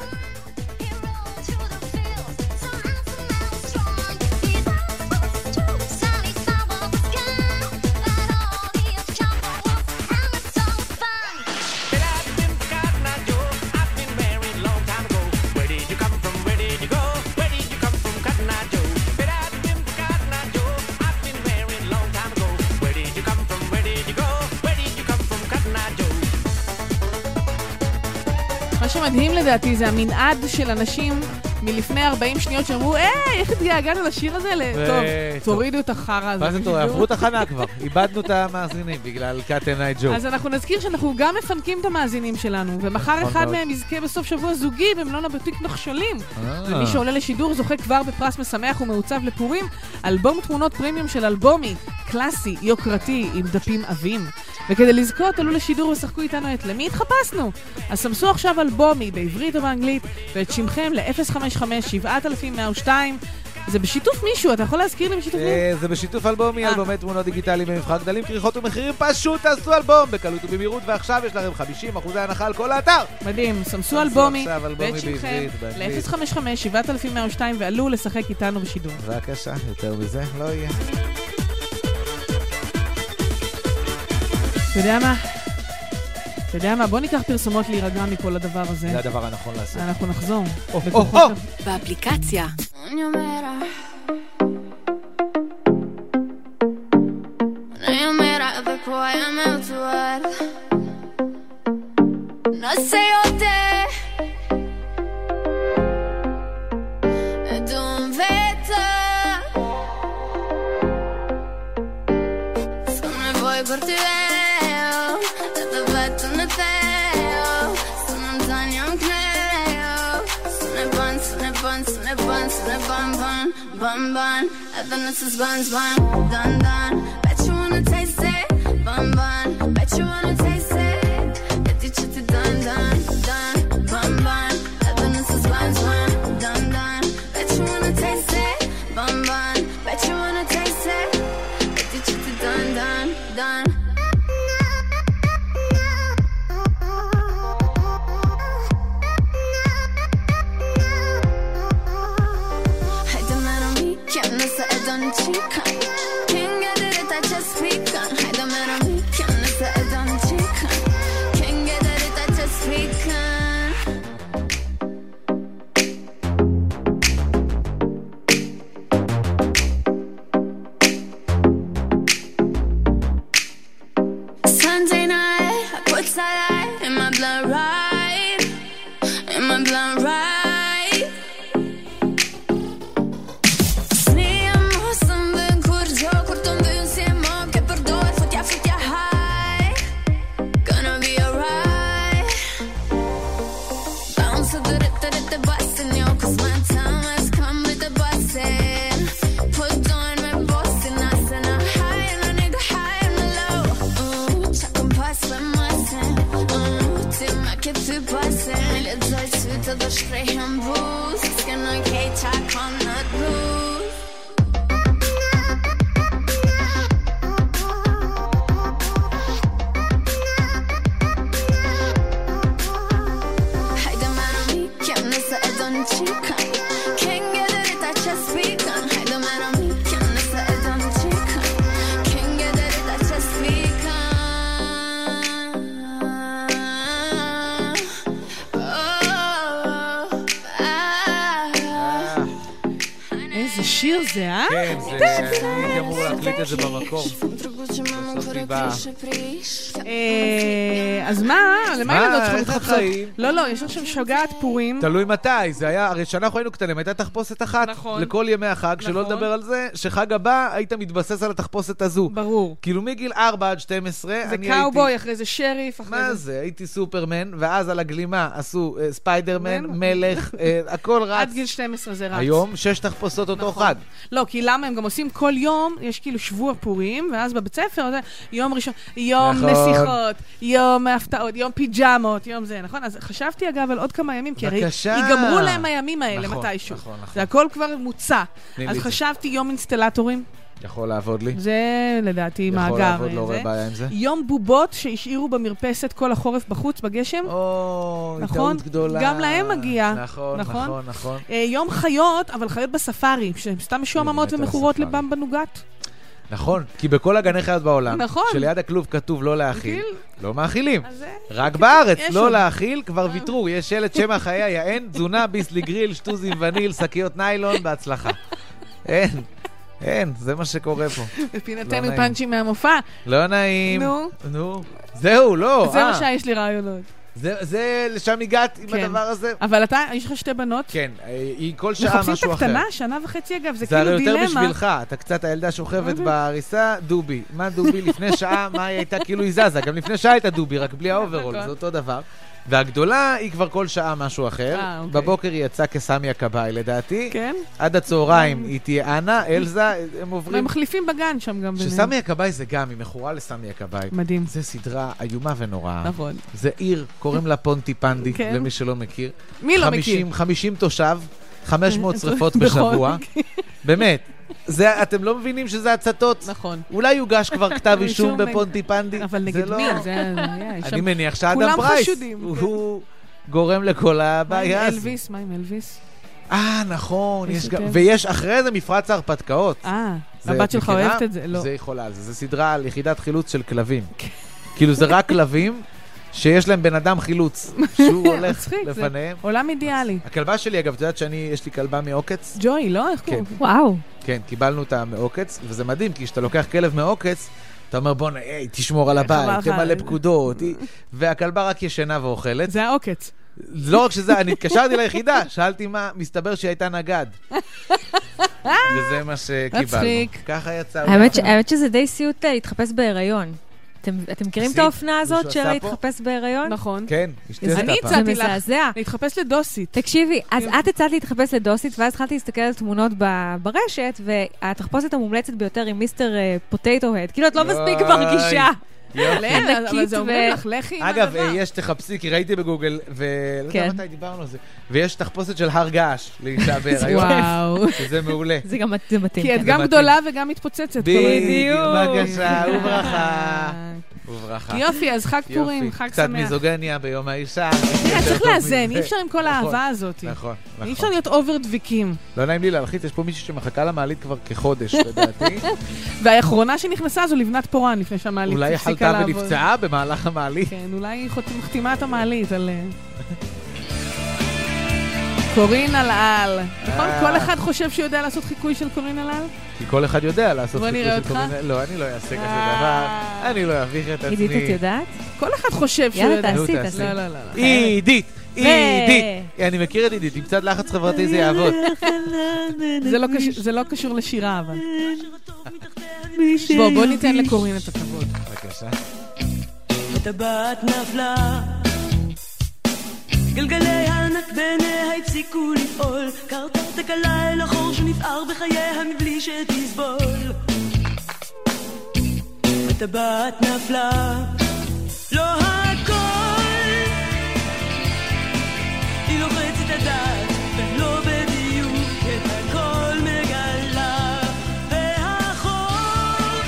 מדהים לדעתי, זה המנעד של אנשים מלפני ארבעים שניות שאמרו, היי, איך התגעגענו לשיר הזה? טוב, תורידו את החרא הזה. מה זה תוריד? עברו את החנה כבר. איבדנו את המאזינים בגלל קאטן איי ג'ו. אז אנחנו נזכיר שאנחנו גם מפנקים את המאזינים שלנו, ומחר אחד מהם יזכה בסוף שבוע זוגי במלון הבוטיק נחשולים. ומי שעולה לשידור זוכה כבר בפרס משמח ומעוצב לפורים, אלבום תמונות פרימיום של אלבומי, קלאסי, יוקרתי, עם דפים עבים. וכדי לזכות עלו לשידור ושחקו איתנו את למי התחפשנו. אז סמסו עכשיו אלבומי בעברית או באנגלית, ואת שמכם ל-אפס חמש חמש שבע אפס אפס שתיים. זה בשיתוף מישהו, אתה יכול להזכיר לי בשיתוף מישהו? זה בשיתוף אלבומי, אלבומי תמונות דיגיטליים במבחר גדלים, כריכות ומחירים, פשוט תעשו אלבום בקלות ובמהירות, ועכשיו יש לכם חמישים אחוז הנחה על כל האתר. מדהים, סמסו אלבומי ואת שמכם ל-אפס חמש חמש שבע אפס אפס שתיים ועלו לשחק איתנו בשידור. בבקשה, יותר מזה לא יהיה. אתה יודע מה? אתה יודע מה? בוא ניקח פרסומות להירגע מכל הדבר הזה. זה הדבר הנכון לעשות. אנחנו נחזור. באפליקציה. No sé yo te dove te sono voi per te da vetto ne te sono Tanya Cleo sono ban sono ban sono ban sono ban ban ban ban and then this is ban ban dan dan bet you wanna taste it ban ban bet you wanna taste it dun dun dun bum bun Heaven is his buns bun dun dun Bet you wanna taste it bum bun Bet you wanna taste it Bet you check it dun dun dun Hey, the man on me Can't miss it on the cheek Can't get it, I just speak Sunday night, I put side in my blood right, in my blood right. Sniam som den kurjo, kurtum dun simam, ke perdor, futja futja high. Gonna be alright. Bounce to the rip the the bustin' yo, cause my time has come with the bustin'. Put on my boss and us and I'm high and a nigga high and low. Ooh, check and pass with my sin. Ooh, till my kid to bustin'. Let's go to the straight and boost. Skin like hey, check on that blues. Hide the man on me, can't miss the edge on the cheek. Can't get it, I just speak on. Hide the man on me, can't miss the edge on the cheek. Can't get it, I just speak on. Oh, ah. איזה שיר זה, אה? כן, זה... אני אמור להקליט את זה במקום. בסוף באה. אה, אז מה? למה מה? ילדות צריכות איך להתחפשות? החיים? לא, לא, יש עכשיו שוגעת פורים. תלוי מתי, זה היה, הרי שאנחנו היינו קטנים, הייתה תחפושת אחת. נכון. לכל ימי החג, שלא נכון. לדבר על זה, שחג הבא היית מתבסס על התחפושת הזו. ברור. כאילו מגיל ארבע עד שתים עשרה, זה אני הייתי... קאובוי, אחרי זה שריף, אחרי מה זה... זה? הייתי סופרמן, ואז על הגלימה עשו אה, ספיידרמן, מלך, אה, הכל רץ. עד גיל שתים עשרה זה רץ. היום שש תחפושות אותו נכון. חג. לא, כי למה הם גם עושים כל יום, יש כאילו שבוע פורים, ואז בבית ספר, זה יום ראשון, יום נכון. נסיכות, יום הפתעות, יום פיג'מות, יום זה, נכון? אז חשבתי אגב על עוד כמה ימים, כי הרי בבקשה. ייגמרו להם הימים האלה נכון, מתישהו. נכון, נכון. זה הכל כבר מוצע. תני אז לי חשבתי יום אינסטלטורים, יכול לעבוד לי? זה לדעתי מאגר. יכול לעבוד, לא זה. רואה בעיה עם זה. יום בובות שהשאירו במרפסת כל החורף בחוץ, בגשם. או, נכון? טעות גדולה. גם להם מגיע. נכון, נכון? נכון, נכון. אה, יום חיות, אבל חיות בספארי, שהן סתם משועממות באמת על ומכורות הספארי. לבמבה נוגת. נכון, כי בכל הגני חיות בעולם, נכון. שליד הכלוב כתוב לא להאכיל, כאילו. לא מאכילים. אז זה- רק בארץ, יש לא עוד. להאכיל, כבר ויתרו. יש שלט שם החיי יען, תזונה, ביסלי גריל, שטוז עם וניל, שקיות ניילון, בהצלחה. אין, אין, זה מה שקורה פה. לא בפינתנו נעים. פאנצ'ים מהמופע. לא נעים. נו. נו. זהו, לא. זה אה. מה שיש לי רעיונות. זה, זה, לשם הגעת עם כן. הדבר הזה? אבל אתה, יש לך שתי בנות? כן, היא כל שעה מחפשים משהו את אחר. הקטנה, שנה וחצי אגב, זה זה הרי כאילו יותר דילמה. בשבילך, אתה קצת הילדה שוכבת בהריסה, דובי. מה דובי? לפני שעה, מה היא הייתה? כאילו היא זזה. גם לפני שעה הייתה דובי, רק בלי האוברול, זה אותו דבר. והגדולה היא כבר כל שעה משהו אחר. אה, אוקיי. בבוקר היא יצאה כסמי הכבאי, לדעתי. כן? עד הצהריים היא תהיה אנה, אלזה, הם עוברים... והם מחליפים בגן שם גם ביניהם. שסמי הכבאי זה גם, היא מכורה לסמי הכבאי. מדהים. זה סדרה איומה ונוראה. נכון. זה עיר, קוראים לה פונטי פנדי, כן. למי שלא מכיר. מי לא חמישים, מכיר? חמישים תושב, חמש מאות שריפות נכון. בשבוע. באמת. זה, אתם לא מבינים שזה הצתות? נכון. אולי יוגש כבר כתב אישום שום בפונטי פנדי? אבל זה נגד לא- מי? זה היה, יש אני שם- מניח שאדם כולם פרייס, חשודים, הוא- כן. הוא גורם לכל מה עם הבעיה הזו. אלוויס? מה עם אלוויס? אה, נכון, יש יש גם- יותר. ויש אחרי זה מפרץ ההרפתקאות. אה, זה- הבת את שלך מכירה? אוהבת את זה? לא. זה יכולה על זה. זה סדרה על יחידת חילוץ של כלבים. כאילו זה רק כלבים שיש להם בן אדם חילוץ, שהוא הולך מצחיק, זה לפניהם. עולם אידיאלי. הכלבה שלי, אגב, את יודעת שאני, יש לי כלבה מעוקץ? ג'וי, לא? איך כן. קוראים? וואו. כן, קיבלנו אותה מעוקץ, וזה מדהים, כי כשאתה לוקח כלב מעוקץ, אתה אומר, בוא, היי, תשמור על חבל הבית, לך. תמלא פקודות, היא- והכלבה רק ישנה ואוכלת. זה העוקץ. לא רק שזה, אני התקשרתי ליחידה, שאלתי מה, מסתבר שהיא הייתה נגד. וזה מה שקיבלנו. מצחיק. ככה יצא. האמת ש- האמת שזה די סיוט אה, להתחפש בהיריון. אתם אתם מכירים את עשית? האופנה הזאת מישהו של עשה פה? להתחפש בהיריון? נכון. כן, אשתי זה- עשתה אני פעם. הצעתי זה לך מזעזע. להתחפש לדוסית. תקשיבי, אז את הצעת להתחפש לדוסית, ואז התחלתי להסתכל על תמונות ב- ברשת, והתחפושת המומלצת ביותר היא מיסטר פוטטו הד. כאילו, את לא מספיק יואי. מרגישה. יופי. לא, אבל ענקית זה ו- אומרים לך, לכי עם אגב, הדבר. יש, תחפשי, כי ראיתי בגוגל, ולא כן. יודע מתי דיברנו על זה, ויש תחפושת של הר געש לאישה בהיריון, וואו. שזה מעולה. זה גם זה מתאים. כי את כן. גם מתאים. גדולה וגם מתפוצצת. כל הזמן. בדיוק, בבקשה, וברכה. וברכה. יופי, אז חג פורים, יופי. חג קצת שמח. מיזוגניה ביום האישה. תראה, יותר צריך טוב לאזן, מזה. אי אפשר עם כל נכון, האהבה הזאת. נכון, נכון. אי אפשר להיות אובר דביקים. לא נעים לי להלחיץ, יש פה מישהי שמחכה למעלית כבר כחודש, לדעתי. והאחרונה שנכנסה זו לבנת פורן, לפני שהמעלית אולי היא הפסיקה חלתה לעבוד. ונפצעה במהלך המעלית. כן, אולי היא חות- מחתימה את המעלית על... אה, קורין על על. נכון? אה. כל אחד חושב שהוא יודע לעשות חיקוי של קורין על על? כי כל אחד יודע לעשות בוא נראה אותך. לא, אני לא אעשה כזה דבר. אני לא אביך את עצמי. עידית, את יודעת? כל אחד חושב שהוא יאללה, יודע. תעשי, תעשי. לא, לא, לא. עידית, עידית. אני מכיר את עידית, עם קצת לחץ חברתי זה יעבוד. זה לא קשור לשירה, אבל. בוא, בוא ניתן לקורין את הכבוד. בבקשה. הטבעת נפלה, גלגלי הענק בעיניה הפסיקו לפעול, קרתה תקלה אל החור שנפער בחייה מבלי שתסבול. הטבעת נפלה, לא הכל, היא לוחצת את הדעת ולא בדיוק את הכל מגלה, והחור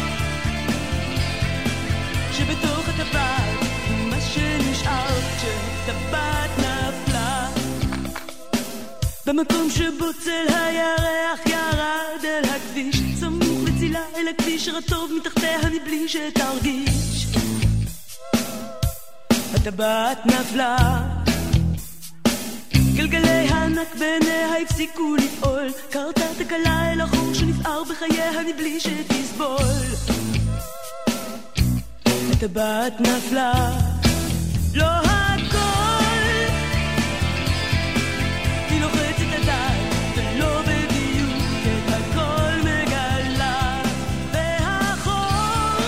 שבתוך הטבעת מה שנשאר כשהטבעת נפלה. במקום שבו צל הירח ירד אל הכביש, סמוך וצילה אל הכביש רטוב מתחתיה מבלי שתרגיש. הטבעת נפלה, גלגלי הענק בעיניה הפסיקו לפעול, קרתה תקלה אל החור שנפער בחייה מבלי שתסבול. הטבעת נפלה, לא הכל, היא לוחצת את הדעת ולא בדיוק את הכל מגלה, והחור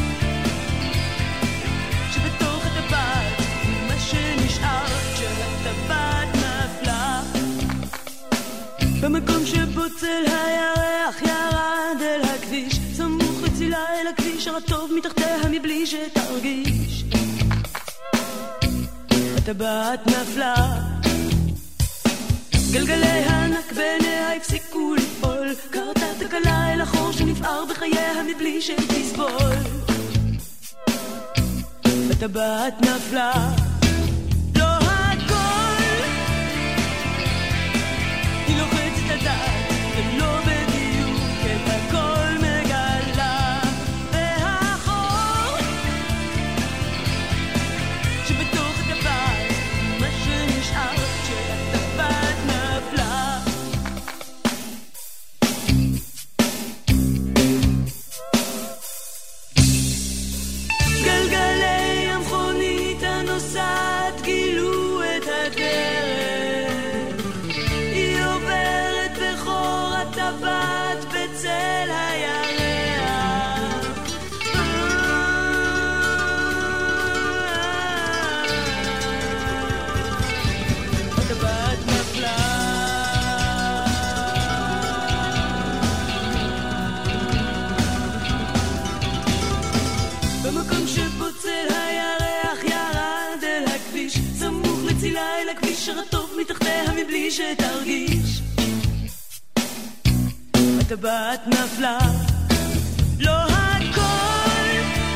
שבתוך הטבעת מה שנשאר כשהטבעת נפלה. במקום שבו צל הירח ירד אל הכביש, סמוך וצילה אל הכביש הרטוב מתחתיה מבלי שתרגיש. הטבעת נפלה, גלגלי הענק בעיניה הפסיקו לפעול, קרתה תקלה אל החור שנפער בחייה מבלי שתסבול. הטבעת נפלה, לא הכל, היא לוחצת את הדעת ולא בדיוק את הכל מגלה, והחור שבתוך הטבעת מה שנשאר כשהטבעת נפלה. גלגלי המכונית הנוסעת גילו את הדרך, היא עוברת בחור הטבעת בצל הירח. הטבעת נפלה, במקום שבו צל הירח ירד אל הכביש, סמוך לצילה אל הכביש הרטוב מתחתיה מבלי שתרגיש. הטבעת נפלה, לא הכל,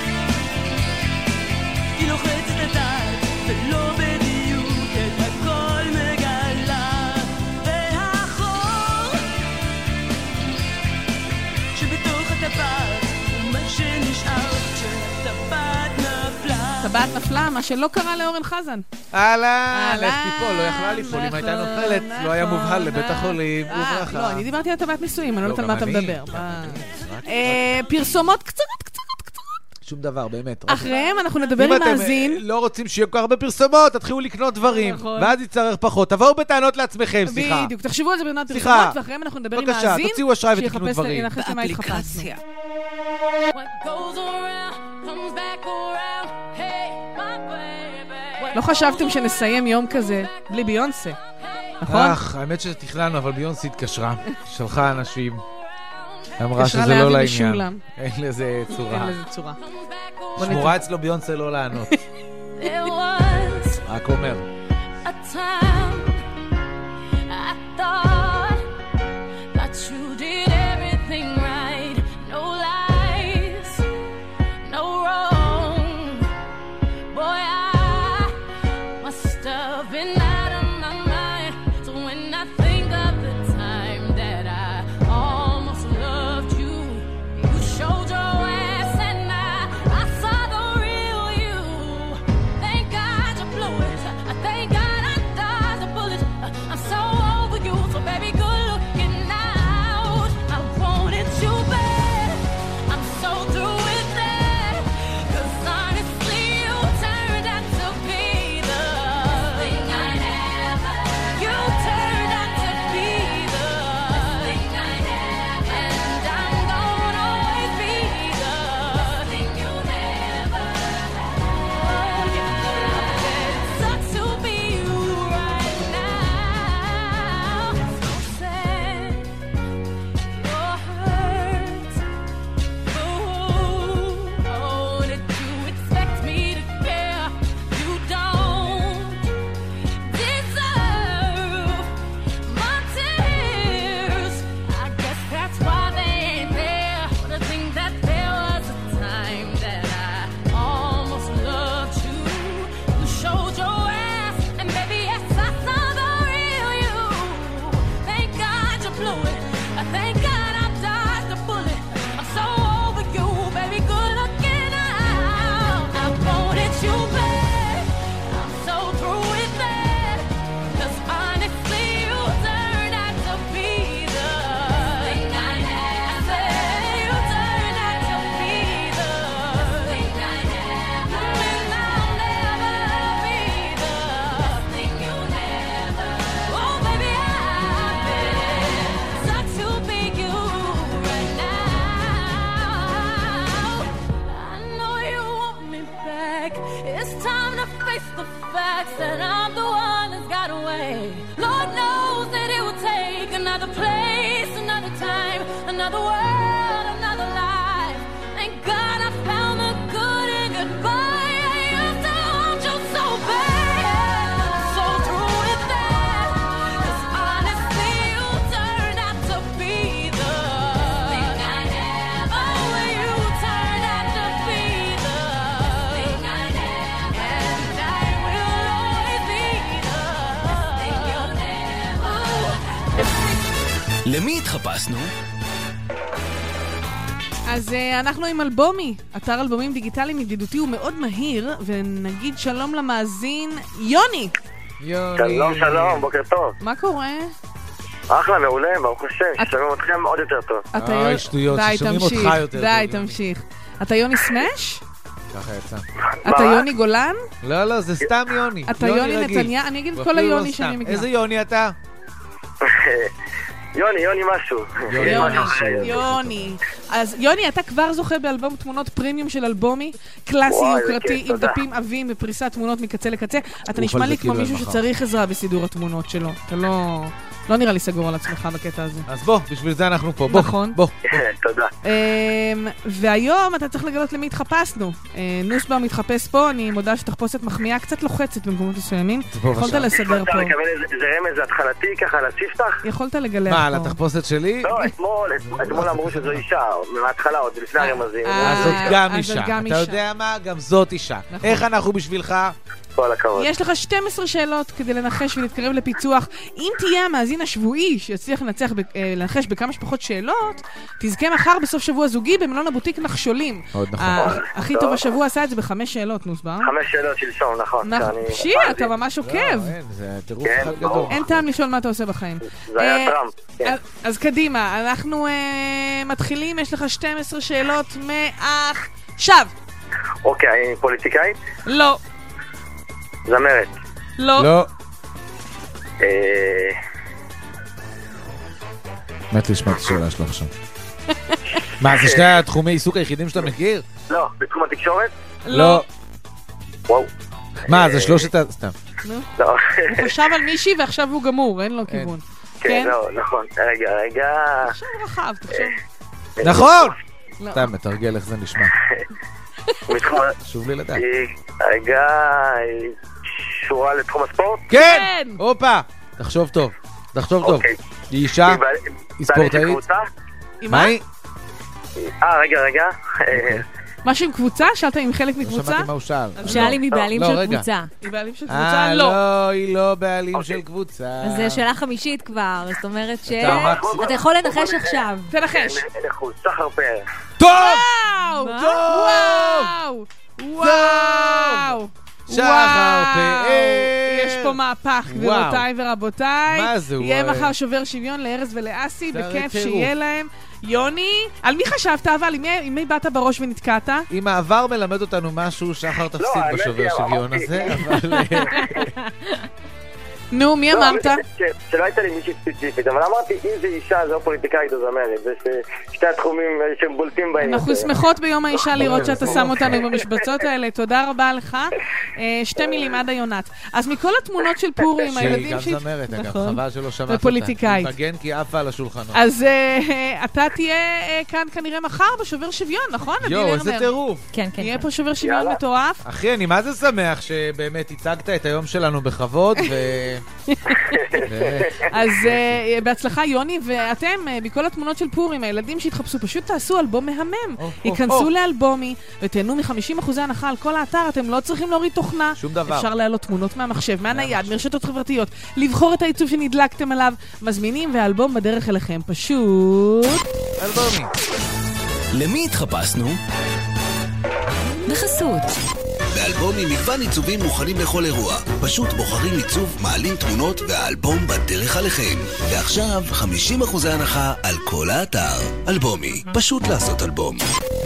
היא לוחצת את הדעת ולא בדיוק את הכל מגלה, והחור שבתוך הטבעת מה שנשאר כשהטבעת נפלה. טבעת נפלה, מה שלא קרה לאורן חזן. אהלן, לך תיפול, לא יכלה לפעול, אם הייתה נופלת, לא היה מובהל לבית החולים, וברכה. לא, אני דיברתי על טבעת נישואים, אני לא יודעת על מה אתה גם אני. מדבר. אה, פרסומות קצרות, קצרות, קצרות. שום דבר, באמת. אחריהם אנחנו נדבר עם אם אתם מאזין. אה, לא רוצים שיהיו כל הרבה פרסומות, תתחילו לקנות דברים, נכון. ואז יצטרך פחות. תבואו בטענות לעצמכם, סליחה. בדיוק, תחשבו על זה בזמן סליחה. פרסומות, ואחריהם אנחנו נדבר עם בבקשה, מאזין. תוציאו אשראי ותקנו שיחפש דברים. לנחש למה התחפשנו. What goes around comes back around. Hey, my baby. לא חשבתם שנסיים יום כזה בלי ביונסה, נכון? אך, האמת שתכננו, אבל ביונסי התקשרה, שלחה אנשים, אמרה התקשרה שזה לא לאבי לעניין. משולם. אין לזה צורה. אין לזה צורה. שמורה אצלו ביונסה לא לענות. There was רק אומר. a time I thought that you did everything right. No lies, no wrong. Boy, I must have been out of my mind. So when I think of the time that I almost loved you, you showed your ass and I, I saw the real you. Thank God you blew it. I thank God I died. back. It's time to face the facts that I'm the one that's got away. Lord knows that it will take another place, another time, another world, another life. Thank God I found the good in goodbye. I used to want you so bad, so through with that. 'Cause honestly, you turned out to be the thing I never. Oh, you turned out to be the thing I never. And I will always be the thing you'll never. למי התחפשנו? אז uh, אנחנו עם אלבומי, אתר אלבומים דיגיטליים ידידותי ומאוד מהיר, ונגיד שלום למאזין יוני. יוני. שלום, שלום, בוקר טוב. מה קורה? אחלה, מעולה, ברוך השם, שומעים אתכם עוד יותר טוב. אתה אוי, יוני- שטויות, די, ששומעים תמשיך, אותך יותר די, טוב, יוני. תמשיך. אתה יוני סמש? ככה יצא. אתה מה? יוני גולן? לא, לא, זה סתם יוני. אתה יוני רגיל. נתניה? אני אגיד הוא כל אפילו לא היוני סתם. שאני מכירה. איזה יוני אתה? יוני, יוני משהו. יוני יוני משהו. יוני. אז יוני, אתה כבר זוכה באלבום תמונות פרימיום של אלבומי, קלאסי, וואי, איזה יוקרתי, כיף, עם תודה. דפים עבים ופריסת תמונות מקצה לקצה. אתה אוף, נשמע על לי זה כמו כאילו מישהו אין מחר. שצריך עזרה בסידור התמונות שלו. אתה לא... לא נראה לי סגור על עצמך בקטע הזה. אז בוא, בשביל זה אנחנו פה. בוא, נכון. בוא. תודה. אמ, והיום אתה צריך לגלות למי התחפשנו. אה, נוסבאום מתחפש פה, אני מודה שתחפושת מחמיאה קצת לוחצת במקומות מסוימים. בוא, יכולת בבקשה. לסדר אפשר פה. לקבל איזה איזה רמז התחלתי ככה לספתח? יכולת לגלח פה. מה, על התחפושת שלי? לא, אתמול, אתמול אמרו שזו אישה, מההתחלה, עוד לפני הרמזים. אה, אז זאת גם אז אישה. זאת גם אתה אישה. יודע מה? גם זאת אישה. נכון. איך אנחנו בשבילך? כל הכבוד. יש לך שתים עשרה שאלות כדי לנחש ולהתקרב לפיצוח. אם תהיה המאזין השבועי שיצליח לנצח ב- אה, לנחש בכמה שפחות שאלות, תזכה מחר בסוף שבוע זוגי במלון הבוטיק נחשולים. מאוד נכון. ה- הכי טוב. טוב השבוע עשה את זה בחמש שאלות, נוסבר. חמש שאלות שלשום, נכון. נכון. שאני- פשי, אתה ממש עוקב. לא, אין, זה טירוף כן, אחד ברור. גדול. אין טעם לשאול מה אתה עושה בחיים. זה היה אה, טראמפ. כן. אז- אז קדימה, אנחנו אה, מתחילים, יש לך שתים עשרה שאלות מעכשיו. אוקיי, אני פוליטיקאית? לא, זמרת. לא, לא. אה, מת לשמוע את השאלה שלך עכשיו. מה, זה שני התחומי עיסוק היחידים שאתה מכיר? לא, בתחום התקשורת? לא. וואו. מה, זה שלושת ה... סתם. נו. לא. הוא חשב על מישהי ועכשיו הוא גמור, אין לו כיוון. כן, לא, נכון. רגע, רגע. עכשיו רחב, תחשוב. נכון! לא. סתם, מתרגל איך זה נשמע. מתחום... חשוב לי לדעת. אה, רגע, אה, שורה לתחום הספורט? כן! הופה! תחשוב טוב. תחשוב טוב. אוקיי. היא אישה? היא בעל- היא בעלת של ספורטאית? קבוצה? עם מה מה? היא? אה, רגע, רגע. אוקיי. משהו עם קבוצה? שאלת אם חלק לא מקבוצה? שמעתי מה הוא שאל. הוא שאל אם היא בעלים לא, של רגע. קבוצה. היא בעלים של קבוצה? אה, לא. לא, היא לא בעלים של קבוצה. אז זו שאלה חמישית כבר, זאת אומרת ש... אתה אמרת- אתה יכול לנחש עכשיו. תנחש. אנחנו שחר פאר. טוב! וואו! מה? וואו! וואו! שחר פאר! יש פה מהפך, גבירותיי ורבותיי. מה זה, יהיה וואי. מחר שובר שוויון לארז ולאסי, זה הרי בכיף טירוף. שיהיה להם. יוני, על מי חשבת אבל? עם מי- עם מי באת בראש ונתקעת? אם העבר מלמד אותנו משהו, שחר תפסיד האמת בשובר היא, שוויון אמרתי. הזה, אבל... נו, מי לא, אמרת? האמת היא ש- שלא הייתה לי מישהי ספציפית, אבל אמרתי, אם זה אישה, זה או פוליטיקאית או זמרת. זה ש- שתי התחומים אה, שהם בולטים בהם. אנחנו יותר. שמחות ביום האישה לראות שאתה זה שם לא אותנו במשבצות האלה. תודה רבה לך. אה, שתי מילים עד היונת. אז מכל התמונות של פורים, שהיא הילדים גם שהת- זמרת, אגב, נכון. חבל שלא שמעת אותה. ופוליטיקאית. היא מגן כי עפה על השולחנות. אז אה, אתה תהיה אה, כאן כנראה מחר בשובר שוויון, נכון? עדי יואו, לרנר? איזה טירוף. כן, כן. יהיה כן. פה שובר שוויון יאללה. מטורף. אחי, אני מה זה שמח שבאמת הצגת את היום שלנו בכבוד, ו... באמת. אז אה, בהצלחה יוני, ואתם, אה, מכל התמונות של פורים, הילדים שהתחפשו, פשוט תעשו אלבום מהמם. או, ייכנסו או. לאלבומי ותהנו מ-חמישים אחוז הנחה על כל האתר, אתם לא צריכים להוריד תוכנה. שום דבר. אפשר להעלות תמונות מהמחשב, מהנייד, מרשתות חברתיות, לבחור את העיצוב שנדלקתם עליו, מזמינים והאלבום בדרך אליכם. פשוט... אלבומי. למי התחפשנו? בחסות. באלבומי מגוון עיצובים מוכנים לכל אירוע. פשוט בוחרים עיצוב, מעלים תמונות והאלבום בדרך עליכם. ועכשיו חמישים אחוז הנחה על כל האתר. אלבומי, פשוט לעשות אלבום.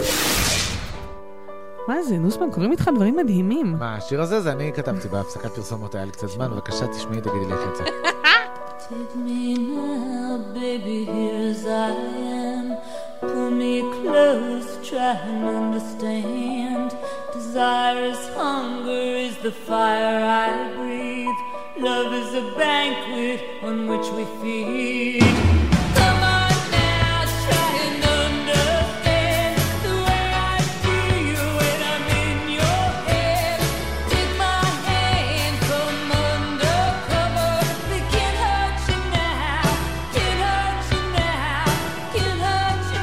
מה זה, נוסמן, קוראים איתך דברים מדהימים. מה, השיר הזה זה אני כתבתי בהפסקת פרסומות, היה לי קצת זמן, בבקשה תשמעי, תגידי לי איך יצא. Take me now, baby, here as I am. Pull me close, try and understand. Does Desirous hunger is the fire I breathe. Love is a banquet on which we feed. Come on now, try and understand the way I feel when I'm in your head. Take my hand, come undercover. They can't hurt you now, can't hurt you now, can't hurt you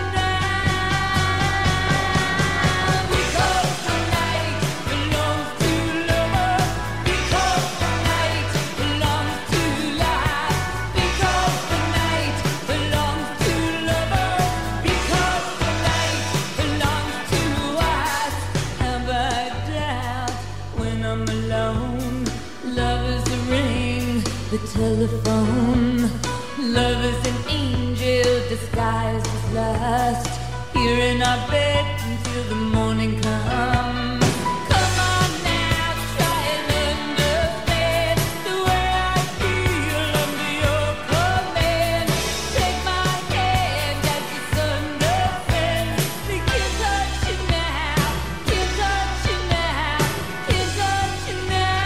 now. Because the night belongs to lovers. Because the night belongs to life. Because the night belongs to lovers. Because the night belongs to us. Have I doubt when I'm alone? Love is the ring, the telephone. Love is an angel disguised as lust. Here in our bed until the morning comes. Come on now, try and understand the way I feel under your command. Take my hand as the sun descends. They can't touch you now, can't touch you now, can't touch you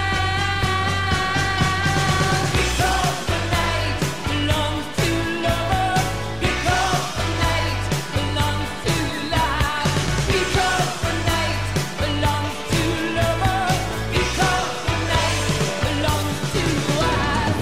now. Because the night belongs to lovers. Because the night belongs to life. Because the night belongs to lovers. Because the night belongs to us.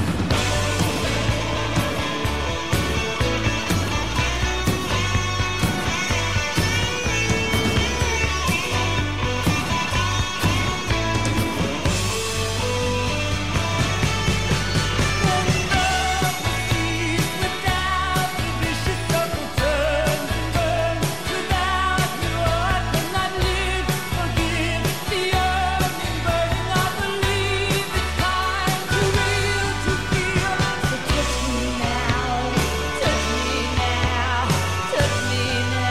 Without the vicious circle turns and burns. Without you I cannot live. Forgive the yearning burning. I believe it's time to real to feel. So touch me now, touch me now, touch me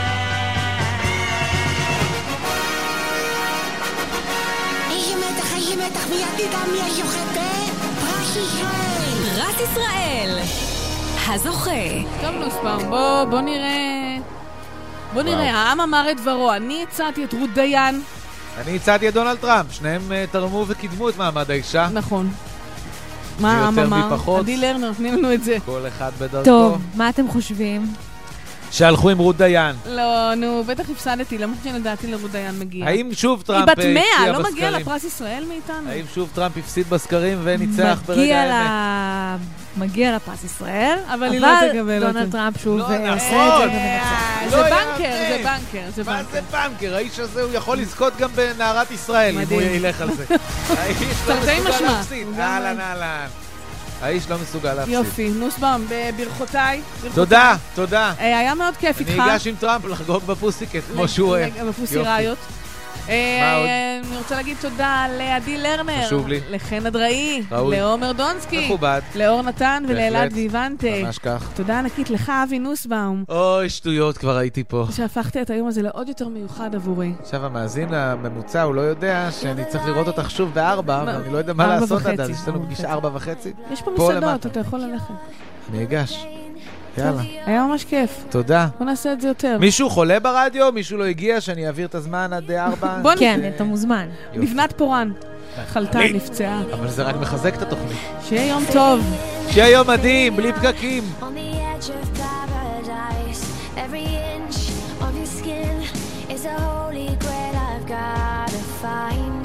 now. איזה מתח, איזה מתח, מיד נדע מי הזוכה בפרס ישראל. פרס ישראל, הזוכה. טוב, נוספם, בוא, בוא נראה... בוא נראה, העם אמר את דברו. אני הצעתי את רות דיין. אני הצעתי את דונלד טראמפ, שניהם אה, תרמו וקידמו את מעמד האישה. נכון. מה העם יותר אמר? מפחות. עדי לרנר, תני לנו את זה. כל אחד בדרכו. טוב, מה אתם חושבים? שהלכו עם רות דיין. לא, נו, בטח הפסדתי, למרות שלדעתי לרות דיין מגיע. האם שוב היא טראמפ בת הפסיד מאה, לא בסקרים? מגיע לפרס ישראל מאיתנו? האם שוב טראמפ הפסיד בסקרים וניצח ברגע מגיע האמת? לה... מגיע לפרס ישראל, אבל היא לא תקבל אותו. דונלד טראמפ שוב לא עושה את נכון. זה ומנצח. זה לא בנקר, יאמן. זה בנקר, זה מה זה בנקר. בנקר? האיש הזה הוא יכול לזכות גם בנערת ישראל אם הוא מדהים. ילך על זה. האיש לא תרתי מסוגל משמע. להפסיד. הוא גם- אהלן אהלן. האיש לא מסוגל להפסיד. יופי, נוסבאום, ברכותיי. תודה, תודה. אה, היה מאוד כיף איתך. אני אגש עם טראמפ לחגוג בפוסיקט, כמו שהוא אוהב. בפוסי יופי. ראיות. אה, מה עוד? אני רוצה להגיד תודה לעדי לרנר, חשוב לי. לחן אדראי, ראוי. לעומר דונסקי, מכובד. לאור נתן ולאלעד בהחלט. ויבנטה. ממש כך. תודה ענקית לך, אבי נוסבאום, אוי, שטויות, כבר הייתי פה. שהפכת את היום הזה לעוד יותר מיוחד עבורי. עכשיו המאזין הממוצע, הוא לא יודע שאני צריך לראות אותך שוב בארבע, מה? ואני לא יודע מה ארבע לעשות עד וחצי. אז. יש לנו ארבע פגישה וחצי. ארבע וחצי. יש פה פה מסעדות, למטה. אתה יכול ללכת. אני אגש. יאללה. היה ממש כיף. תודה. בוא נעשה את זה יותר. מישהו חולה ברדיו? מישהו לא הגיע? שאני אעביר את הזמן עד ארבע? בוא נ- כן, אתה מוזמן. יופי. לבנת פורן, חלתה, אני- נפצעה. אבל זה רק מחזק את התוכנית. שיהיה יום טוב. שיהיה יום מדהים, בלי פקקים. On the edge of paradise, every inch of your skin is a holy grail I've gotta find.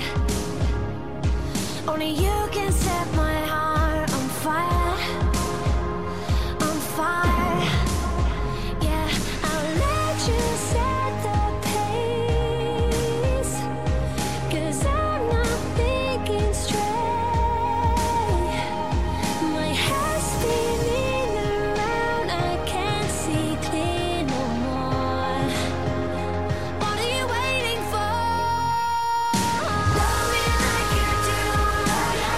Only you can set my heart on fire, on fire. Yeah, I'll let you set the pace, 'cause I'm not thinking straight. My head's spinning around, I can't see clear no more. What are you waiting for? Love me like you do,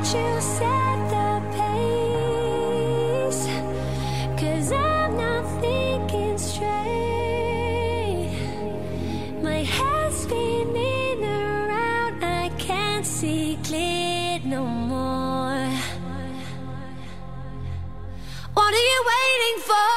you set the pace, 'cause I'm not thinking straight. My head's spinning around, I can't see clear no more. What are you waiting for?